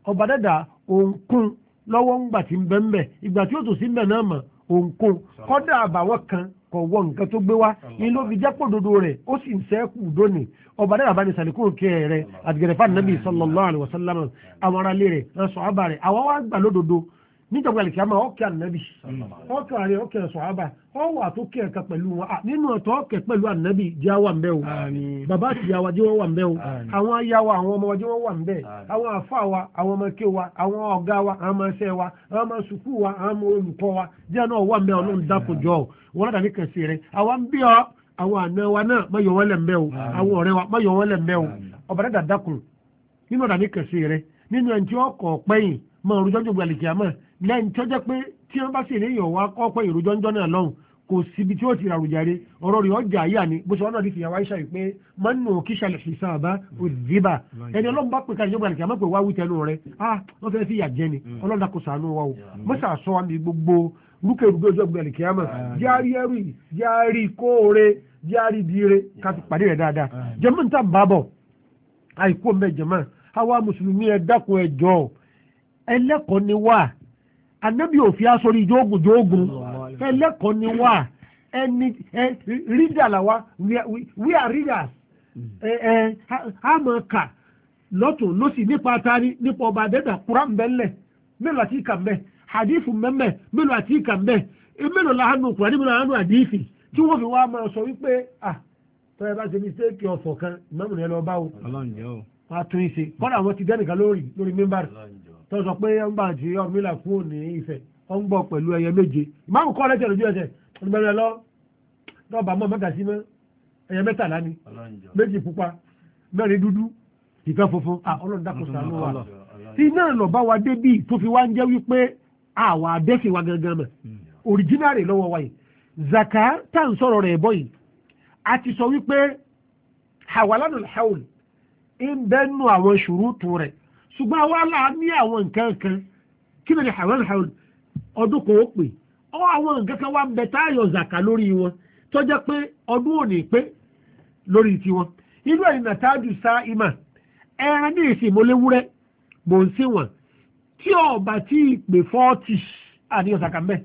ọba dẹ́dà òǹkún lọ́wọ́ ńgbà tí ń bẹ́ ńbẹ̀ ìgbà tí ó tò sí ńbẹ̀ náà mọ̀ òǹkún kọ́dà àbàwọ́n kan kò wọ nǹkan tó gbé wá ní ló fi jẹ́ pòdodo rẹ̀ ó sì ń sẹ́kù dóni ọba dẹ́dà bá ní sàlékún kẹ́ rẹ̀ àtìgẹ̀rẹ̀fà nàbì sallallahu alaihi wasallam àwọn aráalé rẹ̀ sọ̀hábà rẹ̀ àwọn wá gbà lódodo níjọba ìlẹ̀kì àmà ọ̀kẹ́ ànábì ọ̀kẹ́ àrẹ ọ̀kẹ́ sọ̀hábà ọ̀wà tó kẹ́ ẹ̀ka pẹ̀lú wọn nínú ọ̀tọ̀ ọ̀kẹ́ pẹ̀lú ànábì jẹ́ wà ń bẹ́ o bàbá àti ìyá wa jẹ́ wọ́n wà ń bẹ́ o àwọn aya wa àwọn ọmọ wa jẹ́ wọ́n wà ń bẹ́ àwọn àfa wa àwọn ọmọ ké wa àwọn ọ̀gá wa àwọn ọmọ ẹsẹ̀ wa àwọn ọmọ sùkú wa àwọn ọmọ olùkọ́ wa jẹ́ náà wà ń bẹ́ ọlọ́run dákòjọ́ wọn lọ́dà ní kẹsì rẹ̀ àwọn ń bí ọ àwọn àna wa náà má yọ wọ́n lẹ̀ ń bẹ́ o àwọn ọ̀rẹ́ wa má yọ wọ́n lẹ̀ ń bẹ́ o ọba dàda dákun nínú ọ̀dà ní kẹsì rẹ̀ nínú ẹni tí ọkọ̀ pẹ́yìn mọ òrùjọ́jọ́ gbàlejò àmọ́ lẹ́yìn tó jẹ́ pé tí wọ́n bá sì ní ìyọ̀wá kọ́pẹ́ ìrùjọ́jọ́ náà lọ́hùn kò síbi tí ó ti ràrùjáre ọ̀rọ̀ rẹ̀ ọjà àyà ni bó ṣe wọn náà di fìyàwó àìsàn yìí pé mọ́nù kíṣàlẹ̀ fi sáà bá òdìbà ẹni ọlọ́run bá pè ká ìjọba àlejò àmọ́ pé wá wí tẹnu rẹ̀ wọ́n fẹ́ fi ìyà jẹ ni ọlọ́run dàkó ṣàánú wa o mọ́sà sọ wa ní gbogbo rúkèrúgbó ọjọ́ gbàlejò àmọ́ járí ẹrù járí kóore járí dire ká fi pàdé rẹ̀ dáadáa jẹ́mọ́ níta bàbọ̀ àìkú mẹ́ jẹ́mọ́ àwa mùsùlùmí ẹ dákun ẹ jọ̀ọ́ ẹlẹ́kọ̀ọ́ ni wà anábì òfin aṣọ́rí jógùn ẹlẹ́kọ̀ọ́ ni wà ẹni rídà làwa we are readers àmọ́ kà lọ́tún lọ́sì nípa atari nípa ọba àdẹ́dà Kùránì mbẹ́lẹ̀ mélòó àti ìkà mbẹ́ hadithu mbẹ́mẹ́ mélòó àti ìkà mbẹ́ mélòó làánú Kùránì mélòó làánú àdìsí tí wọ́n fi wá máa sọ wípé tọ́yẹ bá ṣe mistake ọ̀fọ̀ kan ìmọ̀mù ni ẹ lọ bá o wọ́n á tún ìṣe kọ́dà àwọn ti dẹ́nìkan lórí mímbàrì tó sọ pé ń bá ti ọmọlá kúrò ní Ifẹ̀ ọ ń gbọ́ pẹ̀lú ẹyẹ méje ìmáàmù kọ́ lẹ́sẹ̀ lójú ẹsẹ̀ ọdúnbẹ̀rẹ̀ lọ́ọ̀bà mọ́ mẹ́ta sí mọ́ ẹyẹ mẹ́tàlá ni méjì pupa mẹ́rin dúdú ìkan funfun ọlọ́run dákun ṣàánú wa tí náà lọ bá wa débì tó fi wá ń jẹ́ wípé àwa adẹ́sìn wa gangan mọ̀ òrìjínàrì lọ́wọ́ wa yìí zaka tá à ń sọ̀rọ̀ rẹ̀ bọ́ yìí a ti sọ wípé hawalanul hawl ń bẹ́nu àwọn ṣùrútù rẹ̀ ṣùgbọ́n àwa là ní àwọn nǹkan kan kí ni hawalanul hawl ọdún kan ó pè ọ àwọn nǹkan kan wá ń bẹ táyọ̀ zaka lórí wọn tó jẹ́ pé ọdún ò ní pé lórí tiwọn inú ẹ̀yìn nàtájú sá ìmà ẹran ní ìsìn mọ́léwúrẹ́ mò ń sí wọn tí ọba tí ìpè 40 àníyàn zaka mbẹ́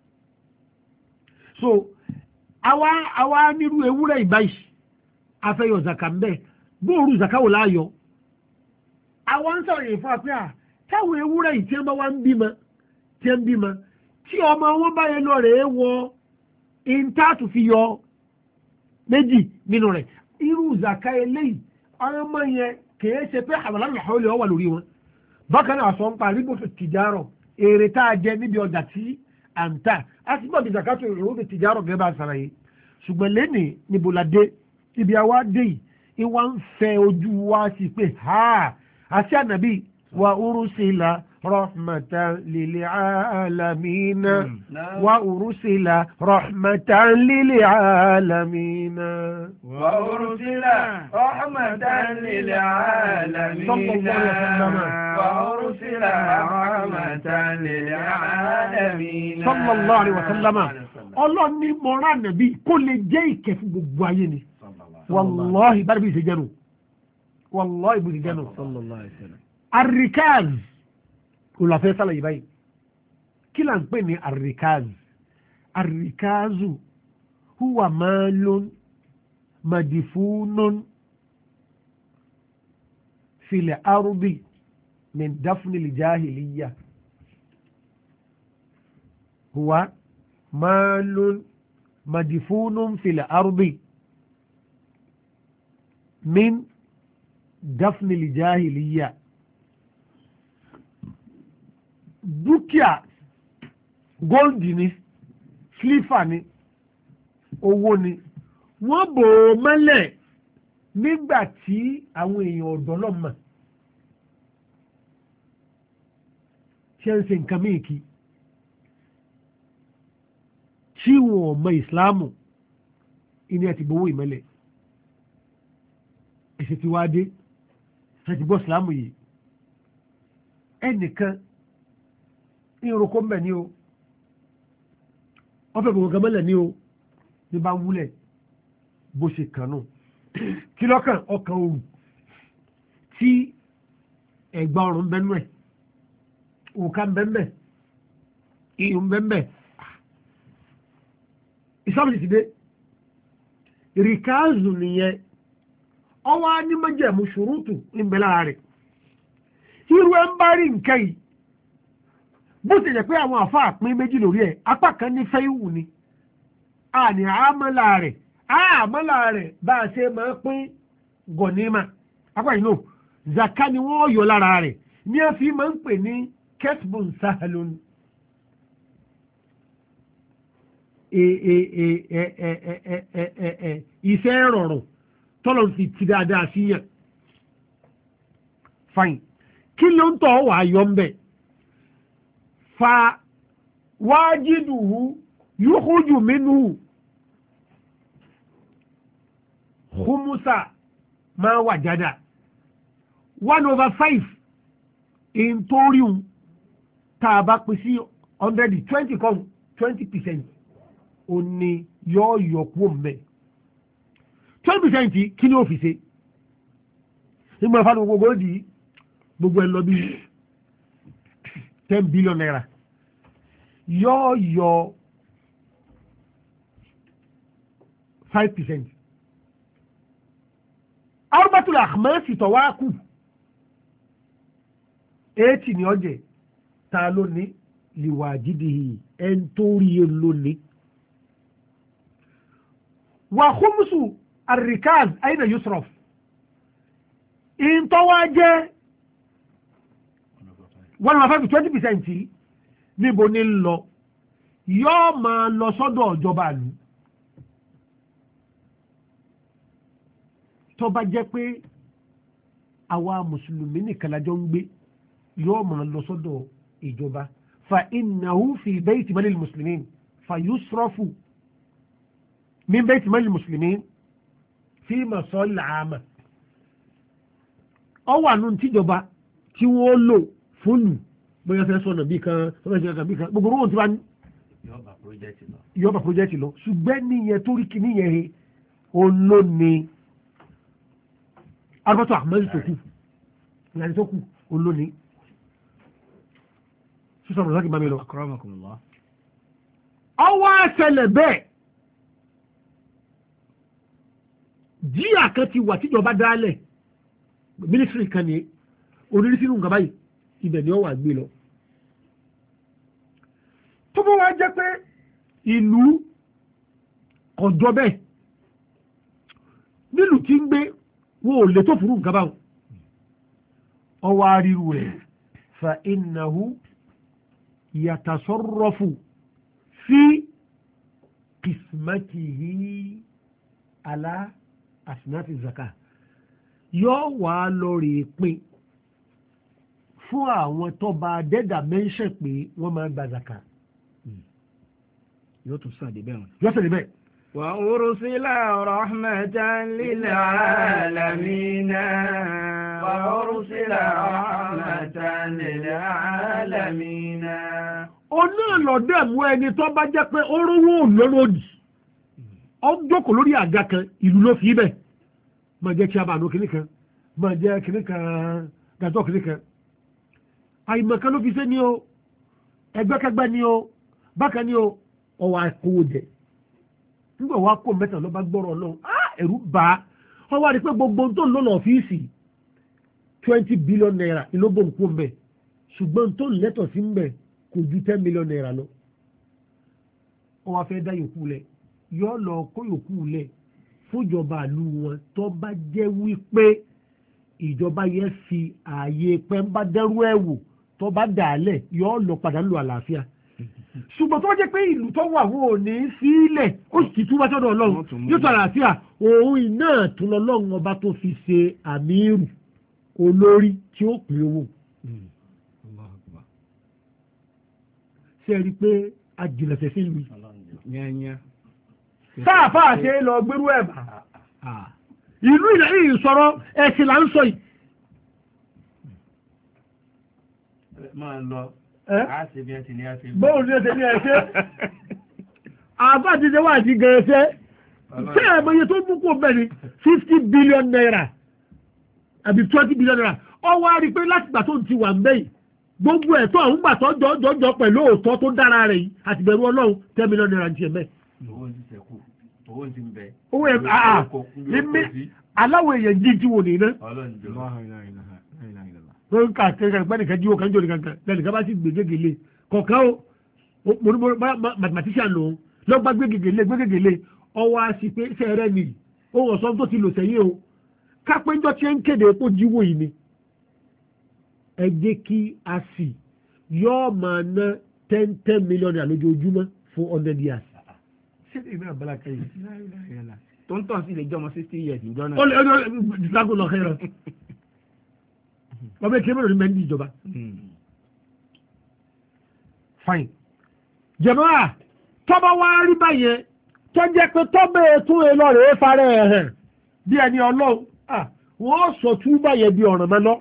so àwa nírú ewúrẹ́ ìbáyìí afẹ́yọ̀ zaka mbẹ́ bóòrù zaka wò láàyọ̀ àwọn ń sọ̀rọ̀ yìí fún apẹ́ táwọn ewúrẹ́ yìí tí wọ́n bá wá ń bímọ tí ọmọ wọn bá yẹn lọ rèé wọ intaatu fi yọ méjì nínú rẹ̀ irú zaka eléyìí àwọn ọmọ yẹn kìí ṣe pé àwọn aláàlú lè wà lórí wọn bákan náà sọ ń pa rígbòtò tìjárọ̀ èrè tá a jẹ níbi ọjà tí à ń tà á sì gbọ́dọ̀ zakato rígbòtò tìjárọ̀ gẹ́gẹ́ bá a ṣàlàyé ṣùgbọ́n lẹ́nìí níbo la dé ibi àwa dé yìí ìwà ń fẹ́ ojú wa sí pé àti ànàbí wa urusila rahmatan lil alamin wa urusila rahmatan lil alamin wa urusila rahmatan lil alamin wa urusila rahmatan lil alamin sallallahu alaihi wasallam Ọlọ́run ní mọ̀rán nàbí kó lè jẹ́ ìkẹ́ fún gbogbo ayé ni wallahi bá bí ìṣẹ́jẹ́nu wallahi bí ìṣẹ́jẹ́nu sallallahu alaihi wasallam arrikaz olùfẹ́ sálàyé báyìí kí là ń pè ní arrikazu huwa malun madifunun fil ardi min dafni al-jahiliya huwa malun madifunun fil ardi min dafni al-jahiliya dúkìá góòlì ni sílífà ni owó ni wọ́n bò ó mọ́lẹ̀ nígbà tí àwọn èèyàn ọ̀dọ́ lọ́mọ ṣe ń ṣe nǹkan míì kí tí wọn ò mọ ìsìláàmù ìní àti gbowó ìmọ́lẹ̀ ẹ̀sẹ̀ tí wàá dé àti gbọ́ ìsìláàmù yìí ẹnìkan ní orúkọ mẹ́ ní o wọ́n fẹ́ gbogbo mẹ́lẹ̀ ní o ní bá wúlẹ̀ bó ṣe kànú kí lọ́kàn ọkàn òrù tí ẹ̀gbà ọ̀rùn bẹ́nu ẹ̀ òkà bẹ́ẹ̀ iyùn bẹ́ẹ̀ ìsọ́bìlì ti dé rìkáàzù nìyẹn ọwọ́ anímọ̀jẹ̀mú ṣùrùtù ìbẹ̀lá rẹ̀ irú ẹ̀ ń bá rí nǹkan yìí bó ti jẹ́ pé àwọn àfáà pín méjì lórí ẹ̀ apá kan ní fẹ́ìwù ni àní àmọ́là rẹ̀ bá a ṣe máa pín gọ̀nímà apá yìí náà zaka ni wọ́n yọ lára rẹ̀ ní ẹ fi máa ń pè ní kesbun sahalun ìfẹ́ rọrùn tọ́lọ̀ sì ti dáadáa sí yàn fain kí ló ń tọ́ wà yọ ń bẹ̀ fa wájídùú yúkújù mínú humusa máa wà jádà 1/5 in torium tá bá pín sí 120 kan 20% ó ní yóò yọkú mẹ́ 20% kí ni ó fi ṣe nígbà fánà gbogbo di gbogbo ẹ̀ lọ bí 10 billion naira yóò yọ 5%. arbatul akhmasi tọ́wákù 80 ni ọjẹ́ ta ló ní liwajidihi ẹn tó rí e lónìí wà khumsu arrikaz aina yusraf in tó wá jẹ́ 1/5 níbo ní lọ yóò máa lọ sọ́dọ̀ ìjọba ìlú tó bá jẹ́ pé àwa mùsùlùmí nìkan lájọ ń gbé yóò máa lọ sọ́dọ̀ ìjọba fa innahu fi bayti malil muslimin fa yusrafu min bayti malil muslimin fi masalil aama ọ wà nù tíjọba tí wọ́n lò fóònù bóyá fẹ́ sọ̀nà bí kan gbogbo owó tí wọ́n yọba project lọ ṣùgbẹ́ níyẹn torí kì níyẹn he olóni arúgbọ́tọ̀ àmọ́sí tó kù ìyàní tó kù olóni sísọ̀rọ̀ lọ́kì bá mi lọ. ọwọ́ àṣẹlẹ̀ bẹ́ẹ̀ jíyà kan ti wà tíjọba dálẹ̀ mínísírì kan ní orírí sínú nǹkan báyìí ibẹ̀ ni ó wà gbé lọ. tó bá wá jẹ́ pé ìlú ọ̀dọ́ bẹ́ẹ̀ nílùú tí ń gbé wọn ò lè tó fúrú nǹkan báwọn ọwọ́ aríru rẹ̀ fa innahu yatasarrafu fi qismatihi ala asnafi zaka yóò wá lọ rè pin fún àwọn tó bá dẹ́dà mẹ́ńṣẹ̀ pé wọ́n máa ń gba zaka yóò tún sáàdé bẹ́ẹ̀ yóò sáàdé bẹ́ẹ̀. wa ursila rahmatan lil alamin wa ursila rahmatan lil alamin. onílọ̀dẹ̀ mú ẹni tó bá jẹ́ pé ó rówó lọ́rọ̀dì ó jókòó lórí àga kan ìlú ló fi bẹ́ẹ̀ máa jẹ́ kí a bá àánú kìnnì kan máa jẹ́ kìnnì kan gàdọ́ kìnnì kan àìmọ̀kan ló fi ṣe ni o ẹgbẹ́kẹgbẹ́ ni o bákan ni o ọwọ́ àkówó jẹ nígbà wàá kó mẹ́ta ló bá gbọ́rọ̀ lọ́wọ́ ẹ̀rù bá ọwọ́ àti pé gbogbo tó ń lọ lọ ọ́fíìsì 20 billion naira ìlóbò ń kó mbẹ ṣùgbọ́n tó ń lẹ́tọ̀ sí mbẹ kò ju 10 million naira lọ ọwọ́ afẹ́ dá yòókù lẹ̀ yọ lọ kó yòókù lẹ̀ fúnjọba àlú wọn tó bá jẹ́ wípé ìjọba yẹn fi ààyè pẹ́ ń bá dẹ́rú ẹ̀ wò tó bá dàálẹ̀ yọ lọ padà lọ àlàáfíà ṣùgbọ́n tó jẹ́ pé ìlú tó wà wọ́n ò ní sílẹ̀ ó sì túbọ̀ sọ́dọ̀ ọlọ́run yóò tó àlàáfíà òun iná tó lọ́lọ́run ọba tó fi ṣe àmírù olórí tí ó pè owó ṣe rí pé ajìnlẹ̀sẹ̀ sí ìlú sáàfà ṣe lọ gbérú ẹ̀bà ìlú ilẹ̀ yìí sọ̀rọ̀ ẹ̀sìn là ń sọ yìí. máa lọ àṣẹ bí ẹ ti ní àṣẹ. bóun ní ẹsẹ̀ ní ẹsẹ̀ àbá ti ṣe wá àti gẹ̀ẹ́sẹ̀ ṣé ẹ̀mọye tó mú kó bẹ́ẹ̀ ni 50 billion naira àbí 20 billion naira ọ wá rí i pé láti gbà tó ti wà ń bẹ́yìí gbogbo ẹ̀tọ́ àwọn gbà tó jọjọ pẹ̀lú òótọ́ tó dára rẹ̀ yìí àti bẹ̀rù ọlọ́run 10 million naira ti ẹ̀ mẹ́. owó ti ń bẹ. owó ẹ̀ aláwọ̀ èèyàn jí tí wò ní iná. lórí kàkẹ́kẹ́ pẹ́ nìkan jíwó kan jò nìkan kan lẹ́nìkan bá sì gbé gègèlè kọ̀ọ̀kan o mathematician lòun lọ́gbà gbé gègèlè ọwọ́ àti pé sẹ́rẹ́ ni ohun ọ̀sán tó ti lò sẹ́yìn o kápẹ́njọ́ tí ń kéde epo jíwó yìí ni ẹ jẹ́ kí a sì yóò máa ná 10 million naira lójoojúmọ́ fún 100 years. ṣé ìgbà àbálá kẹyìn. tó ń tàn sí ilé jọmọ 60 years ìjọ náà. ó lè dísákò lọ kẹrọ ọmọ èké mẹ́rin ní mẹ́rin ìjọba. fine jẹ̀mọ́ra tọ́ba wá rí báyẹn tó jẹ́ pé tọ́bẹ̀ tún ẹ lọ rèé farẹ́ ẹ̀ hàn bí ẹni ọlọ́run wọ́n sọ tú báyẹn bí ọ̀ràn mọ́ lọ.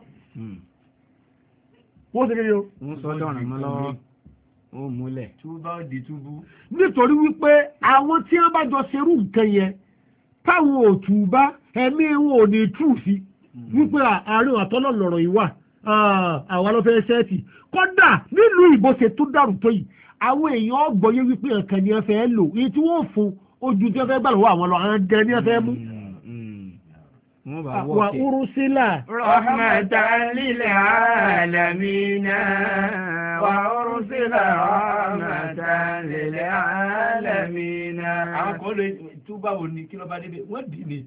wọ́n ṣe kéde o. wọ́n sọ dọ̀ràn mọ́ lọ́wọ́ ó múlẹ̀. túbá ó di túbú. nítorí wípé àwọn tí wọ́n bá jọ ṣerú nǹkan yẹn táwọn ò túbá ẹ̀mí wọn ò ní tú sí wípé àárín àtọ́nà lọ̀rọ̀ yìí wà àwa ló fẹ́ sẹ́ẹ̀tì kódà nílùú ìbò ṣe tó dàrú tó yìí àwọn èèyàn gbọ́yé wípé nǹkan ni ẹ fẹ́ lò èyí tí wọ́n fún ojú tí wọ́n fẹ́ gbà lọ́wọ́ àwọn lọ àwọn gan ni ẹ fẹ́ mú. wà urusila. rahmatan lil alamina wà urusila rahmatan lil alamina. àwọn kan lè túbà wò ní kí ló bá débi wọ́n dì ní.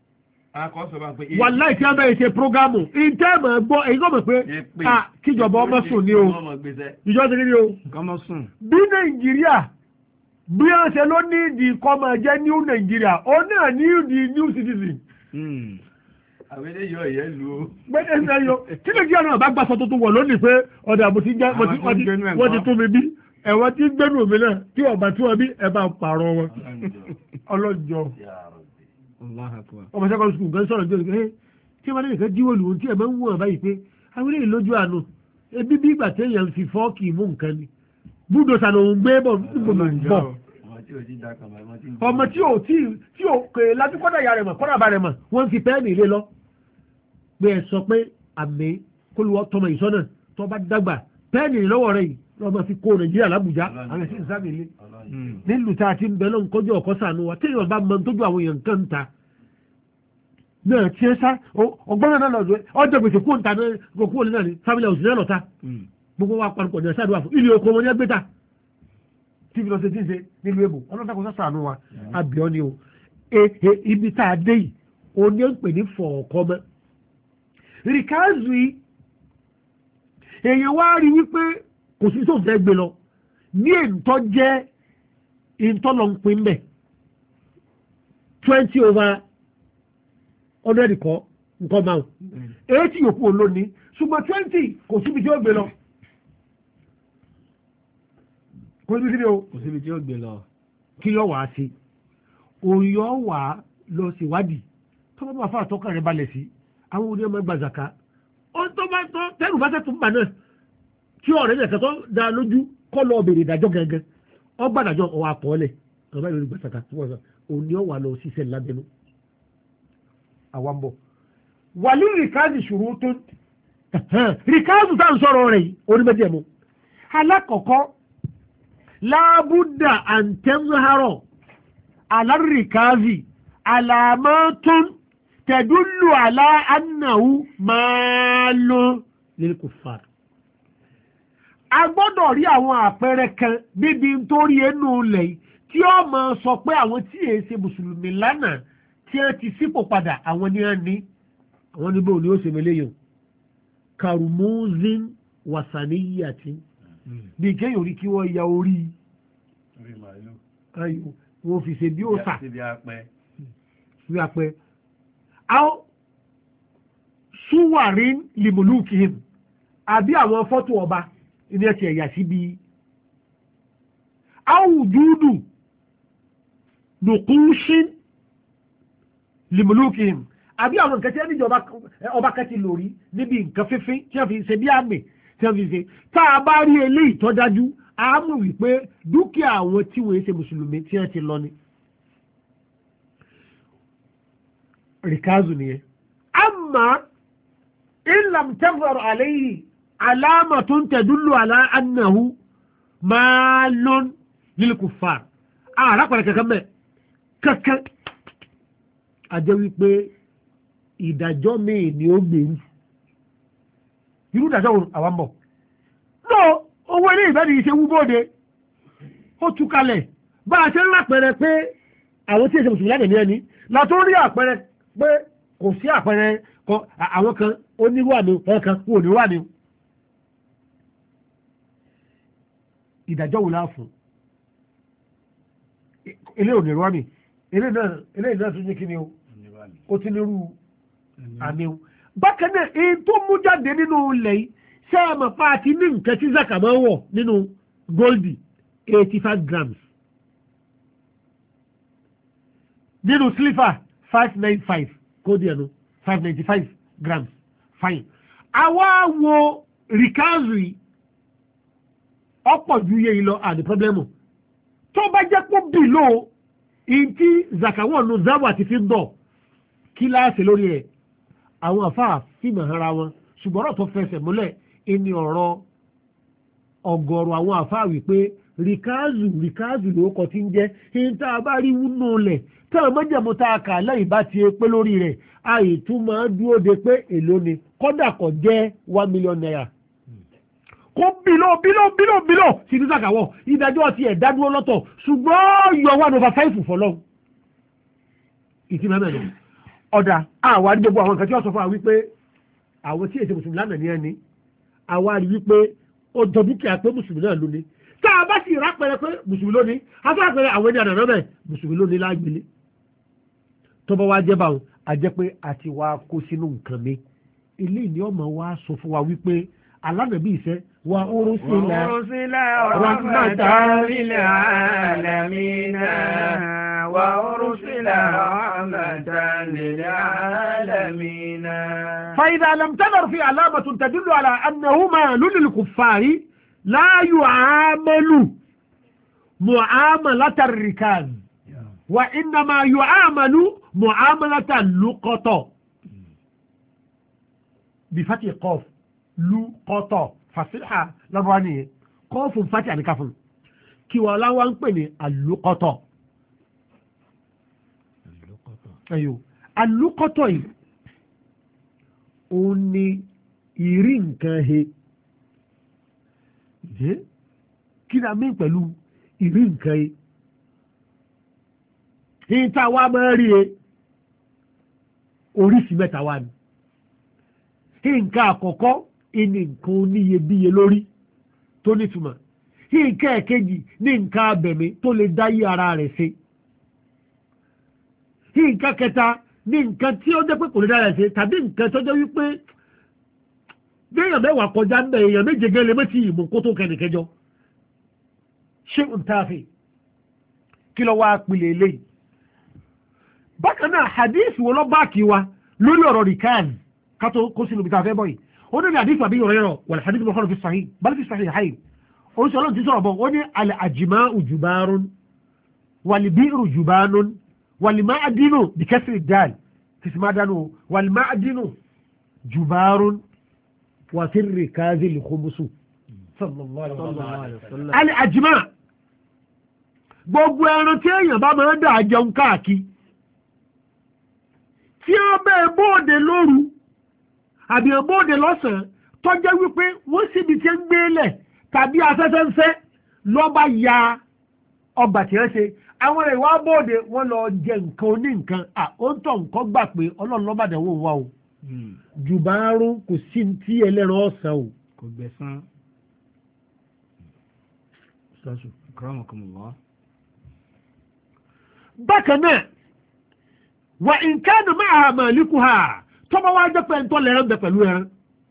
wàláì tí a bẹ̀rẹ̀ ṣe prógámù ìtẹ́ẹ̀mọ̀ gbọ́ èyí kọ́ mọ̀ pé kíjọba ọmọ sùn ní o ìjọ ti rí o bí nàìjíríà bí ó ṣe ló ní ìdí kọ́ máa jẹ́ new nàìjíríà ó náà ní ìdí new citizen. àwọn eléyìí ọ̀yẹ́ lu o. gbẹ́dẹ̀ ń sẹ́yọ tí nàìjíríà náà bá gbàsọ tuntun wọ̀ lónìí pé ọ̀dà àbò ti jẹ́ wọ́n ti tún mi bí ẹ̀wọ́n ti gbẹ́nu mi náà tí ọ̀bà tí wọ́n bí ẹ̀ bá pààrọ̀ wọn ọlọ́jọ́ ọmọ sẹ́kọ̀ọ́ sukùl kan sọ̀rọ̀ jẹ́ ẹ́ tí wọ́n lè nìkan díwò lù tí ẹ̀ máa ń wọ̀n báyìí pé àwọn ilé lójú àánú ebi bí ìgbà téèyàn fi fọ́ọ̀kì mú nǹkan ni búdòsà ló ń gbé bọ̀ níbo ló ń bọ̀ ọmọ tí ò kè lájú kọ́dà ìyá rẹ̀ mọ̀ kọ́dà bá rẹ̀ mọ̀ wọ́n fi pẹ́ẹ́nì ilé lọ pé ẹ sọ pé àmì kólúwọ́ tọmọ ìsọ́nà tó bá dàgbà pẹ́ẹ́nì lọ́wọ́ rẹ̀ yìí lọ́mọ fi kó Nàìjíríà l'Àbújá àwọn ẹ̀sìn ìsáàmì ilé nílùú tá a ti ń bẹ lọ́n kọjú ọ̀kọ́ sànú wa téèyàn bá mọ tójú àwọn èèyàn kan ta náà tí ẹ sá ọgbọ́n náà lọ́dọ̀ ọjọ́ gbèsè kó ń ta kó ní náà ní family house náà lọ́ta gbogbo wa parukọ̀ ní ẹ̀sádùn àfọ̀ ilé oko wọn ní ẹgbẹ́ta tí fi lọ sí tí ń ṣe nílùú èbò ọlọ́dà kò sànú wa abìọ́ ni o ibi tá a dé yìí o ní ń pè ní fọ̀ọ̀kọ́ mọ́ ríkàzù yìí èèyàn wá rí wípé kò sí tó fẹ́ gbé lọ ní èntọ́ jẹ́ ìtọ́lọ̀ ń pin bẹ̀ 20/100 kọ́ nǹkan máa 80 yòókù olóní ṣùgbọ́n 20 kò síbi tí ó gbé lọ kò síbi tí ó gbé lọ kí ló wàá sí òyò wà lọ síwádìí tó bá máa fà tọ́ka rẹ̀ balẹ̀ sí àwọn oníyàn máa gbàzàká ó tó bá tọ́ tẹ́rù bá tẹ́ tó bà náà tí ọ̀rẹ́ rẹ̀ kẹ́tọ́ da lójú kọ́ lọ bèrè ìdájọ́ gẹ́gẹ́ ọgbàdájọ́ ọwọ́ àkọọ́lẹ̀ ọba ìlú gbàsàkà tí wọ́n sọ òní ọ̀wà lọ síṣẹ́ lábẹ́nu àwọn bọ̀ wàlí rìkáàdì ṣòro tó rìkáàdì tá à ń sọ̀rọ̀ rẹ̀ yìí onímọ̀jẹ̀ mu alákọ̀ọ́kọ́ lábúdà àǹtẹ́mùhárọ̀ alárìkáàdì àlàmọ́tún tẹ̀dúlù àlá annahu máa lọ lil-kuffar a gbọ́dọ̀ rí àwọn àpẹẹrẹ kan bíbi nítorí ẹnu ilẹ̀ tí ó máa sọ pé àwọn tí èé ṣe mùsùlùmí lánàá tí wọ́n ti sípò padà àwọn ní wọ́n ní àwọn níbo ni ó ṣe mẹ́lẹ́yìn karumuzin wasaniyatin bí kéèyàn rí kí wọ́n ya orí wọ́n fi ṣe bí ó sà bí apẹ àwọn súwàrín limulukihim àbí àwọn fọ́tò ọba ní ẹ̀kẹ́ ẹ̀yà síbi àwùjúdù nùkúṣín limulukihim àbí àwọn nǹkan tí ẹni ọba kẹ́tì lórí níbi nǹkan fífín tí wọ́n fi ṣe bí àmì tí wọ́n fi ṣe tá a bá rí eléyìí tó dájú a mú wípé dúkìá àwọn tí wọ́n ṣe mùsùlùmí tí wọ́n ti lọ ni rìkáàzù nìyẹn amma in lam tazhar alayhi alamatun tadullu ala annahu malun lil kuffar àràpẹ̀rẹ̀ kankan mẹ́ kankan àjẹ́ wípé ìdájọ́ míì ni ó gbèrú irú ìdájọ́ àwọn bọ̀ no owó ilé ìbẹ́ni ìṣe wú bóde ó túkalẹ̀ bá a ṣe ń lápẹẹrẹ pé àwọn tí èsè mùsùlùmí láti ní ẹni látó rí àpẹẹrẹ pé kò sí àpẹẹrẹ àwọn kan onírú àmì wọn kan kú onírú àmì ìdájọ́ wò láàfún ilé onírú àmì ilé náà tún ní kí ni ó ti nírú àmì o bákan náà èyí tó mú jáde nínú ilẹ̀ yìí ṣé ẹ mọ̀ pa àti ní nǹkan tí zaka máa ń wọ̀ nínú goldi 85 grams nínú silver 595 kóòdì ẹnu 595 grams fine àwa wo rikazi ọ̀pọ̀ ju iye yìí lọ àdì pọ́blẹ́mù tó bá jẹ́ pọ́ bìlò ìntí zaka wọ̀ nù zabu àti fi ń dọ̀ kíláàsì lórí ẹ̀ àwọn àfáà fíìmù ara wọn ṣùgbọ́n ọ̀rọ̀ tó fẹsẹ̀ múlẹ̀ ẹni ọ̀rọ̀ ọ̀gọ̀rọ̀ àwọn àfáà wípé ríkáàzù ló kọ tí ń jẹ́ ẹni tá a bá rí wúnú lẹ̀ tá a mọ́jẹ̀mú tá a kà lẹ́yìn bá ti pé lórí rẹ̀ àyè tún máa dúró de pé èló ni kọ́dà kò jẹ́ 1 million naira kó bílò sí ní sàkàwọ̀ ìdájọ́ ti ẹ̀ dádúró lọ́tọ̀ ṣùgbọ́n yọ 1/5 fọlọ́ ìtìmọ̀ mẹ́rin ọ̀dà àwa rí gbogbo àwọn nǹkan tí wọ́n sọ fún wa wípé àwọn tí èsè mùsùlùmí lánàá ní ẹni àwa rí wípé ó jọ dúkìá pé mùsùlùmí náà lóní tá a bá sì rápẹrẹ pé mùsùlùmí lóní afẹ́rẹ́pẹrẹ àwọn ẹni àdànà bẹ́ẹ̀ mùsùlùmí lóní lágbélé tó bá wá jẹ́ báwọn a jẹ́ pé àti wá kó sínú nǹkan mi ilé ìní ọmọ wa sọ fún wa wípé alánàbí ìṣẹ́ wa urusila rahmatan lil alamin وأرسل رحمة للعالمين فإذا لم تظهر في علامة تدل على أنه مال للكفار لا يعامل معاملة الركاز وإنما يعامل معاملة اللقطة بفتح قاف لقطة فصيحة لبوانية قاف فتح يعني كفل كي ولا وانقني اللقطة ẹ̀yọ́ alúkọ́tọ̀ yìí ó ní ìrí nǹkan he kí ni a mí pẹ̀lú ìrí nǹkan he ìta wa máa rí e oríṣìí mẹ́ta wà ní nǹkan àkọ́kọ́ ní nǹkan oníyebíye lórí tó nítumọ̀ nǹkan ẹ̀kejì ní nǹkan abẹ̀mí tó lè dáyé ara rẹ̀ ṣe nǹkan kẹta ní nǹkan tí ó jẹ́ pé kò lè dára ṣe tàbí nǹkan tó jẹ́ wípé bí èèyàn mẹ́wàá kọjá ń bẹ̀ èèyàn méje gẹ́lẹ́ méjì ìmọ̀ kó tó kẹ́nìkẹjọ ṣé ń tààfin kí lọ wá pilẹ̀ eléyìí. bákan náà hadith wo lọ bá kí wa lórí ọ̀rọ̀ rikaz kátó kó sínú ibi tá a fẹ́ bọ̀ yìí ó ní hadith àbí ọ̀rọ̀ yẹrọ wal hadith mọ̀kànlá fi sahih bal fi sahihayn oríṣi ọlọ́run ti sọ̀rọ̀ bọ̀ ó ní al ajma'u jubarun wal bi'ru jubanun والمعدن بكسر الدال تسمع دانو والمعدن جبار وفي الركاز الخبز صلى الله عليه وسلم الأجماع gbogbo ẹran tí èèyàn bá máa dà jẹun káàkiri tí ó bẹ́ẹ̀ bóòdè lóru àbí bóòdè lọ́sàn-án tó jẹ́ wípé wọ́n síbi tí ń gbé lẹ̀ tàbí afẹ́fẹ́ ń fẹ́ lọ́ba ya ọgbà tí wọ́n ṣe àwọn rẹ̀ wá bóde wọ́n lọ jẹ nǹkan oní nǹkan ó ń tọ̀ nǹkan gbà pé ọlọ́run lọ́bàdàn wò wá o jùbárún kò sí tí ẹlẹ́ran ọ̀sán o kò gbẹ̀sán bákan náà wà nǹkan máa màlíkù ha tọ́mọ wá jẹ́ pé ń tọ́ lẹ́rán bẹ pẹ̀lú ẹran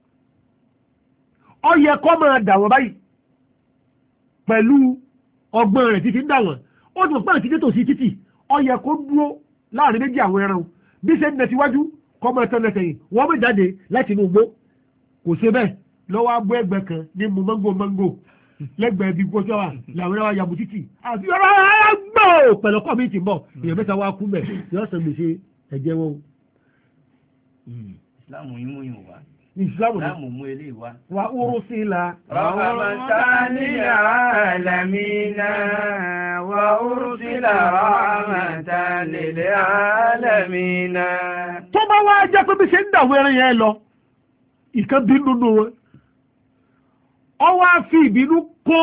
ó yẹ kó máa dà wọ́n báyìí pẹ̀lú ọgbọ́n rẹ̀ títí ń dà wọ́n ó ti mọ̀ pé àti tètò sí títì ó yẹ kó dúró láàrin méjì àwọn ẹran bí ṣe ń nẹ síwájú kọ́ mọ́ ẹ̀tọ́ lẹ́tẹ̀yìn wọ́n mọ̀ jáde láti inú igbó kò ṣe bẹ́ẹ̀ lọ́wọ́ agbó ẹgbẹ́ kan ní mu mango lẹ́gbẹ̀ẹ́ bí gbọ́jọ́ wa làwọn ẹran yàgò títì àfi ọ̀rọ̀ gbọ́ pẹ̀lú ọkọ̀ mi ti bọ̀ èèyàn mẹ́ta wá kú mẹ́ yọ sọ gbèsè ẹ̀jẹ̀ wọn. Islam yín mú yín wá. ìsìlámù mú ilé ìwá. wa ursila rahmatan lil alamin wa ursila rahmatan lil alamin. tó bá wá jẹ́ pé bí ṣe ń dàwó ẹran yẹn lọ ìkan bí nínú wọn ọ wá fi ìbínú kó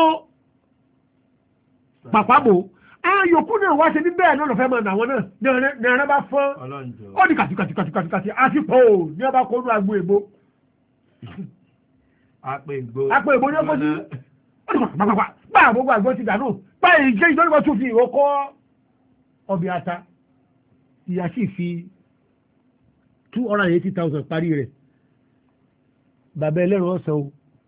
pàpàbò ayòkú náà wá ṣe ní bẹ́ẹ̀ náà lọ́fẹ́ mọ̀ àwọn náà ní ẹran bá fọ́n ó ní kàtìkàtìkàtìkàtì àti pò ní ọba kó ní agbo èbó apè ìgbó ní ọkọ̀ sí ó ní pàpàpàpà gbà àgbógbò àgbó ti dànù gbà ìjẹ́ ìjọ́nìbọ̀ tún fi ìrókọ́ ọbẹ̀ ata ìyá sì fi 280,000 parí rẹ̀ bàbá ẹlẹ́rọ ọ̀sán o.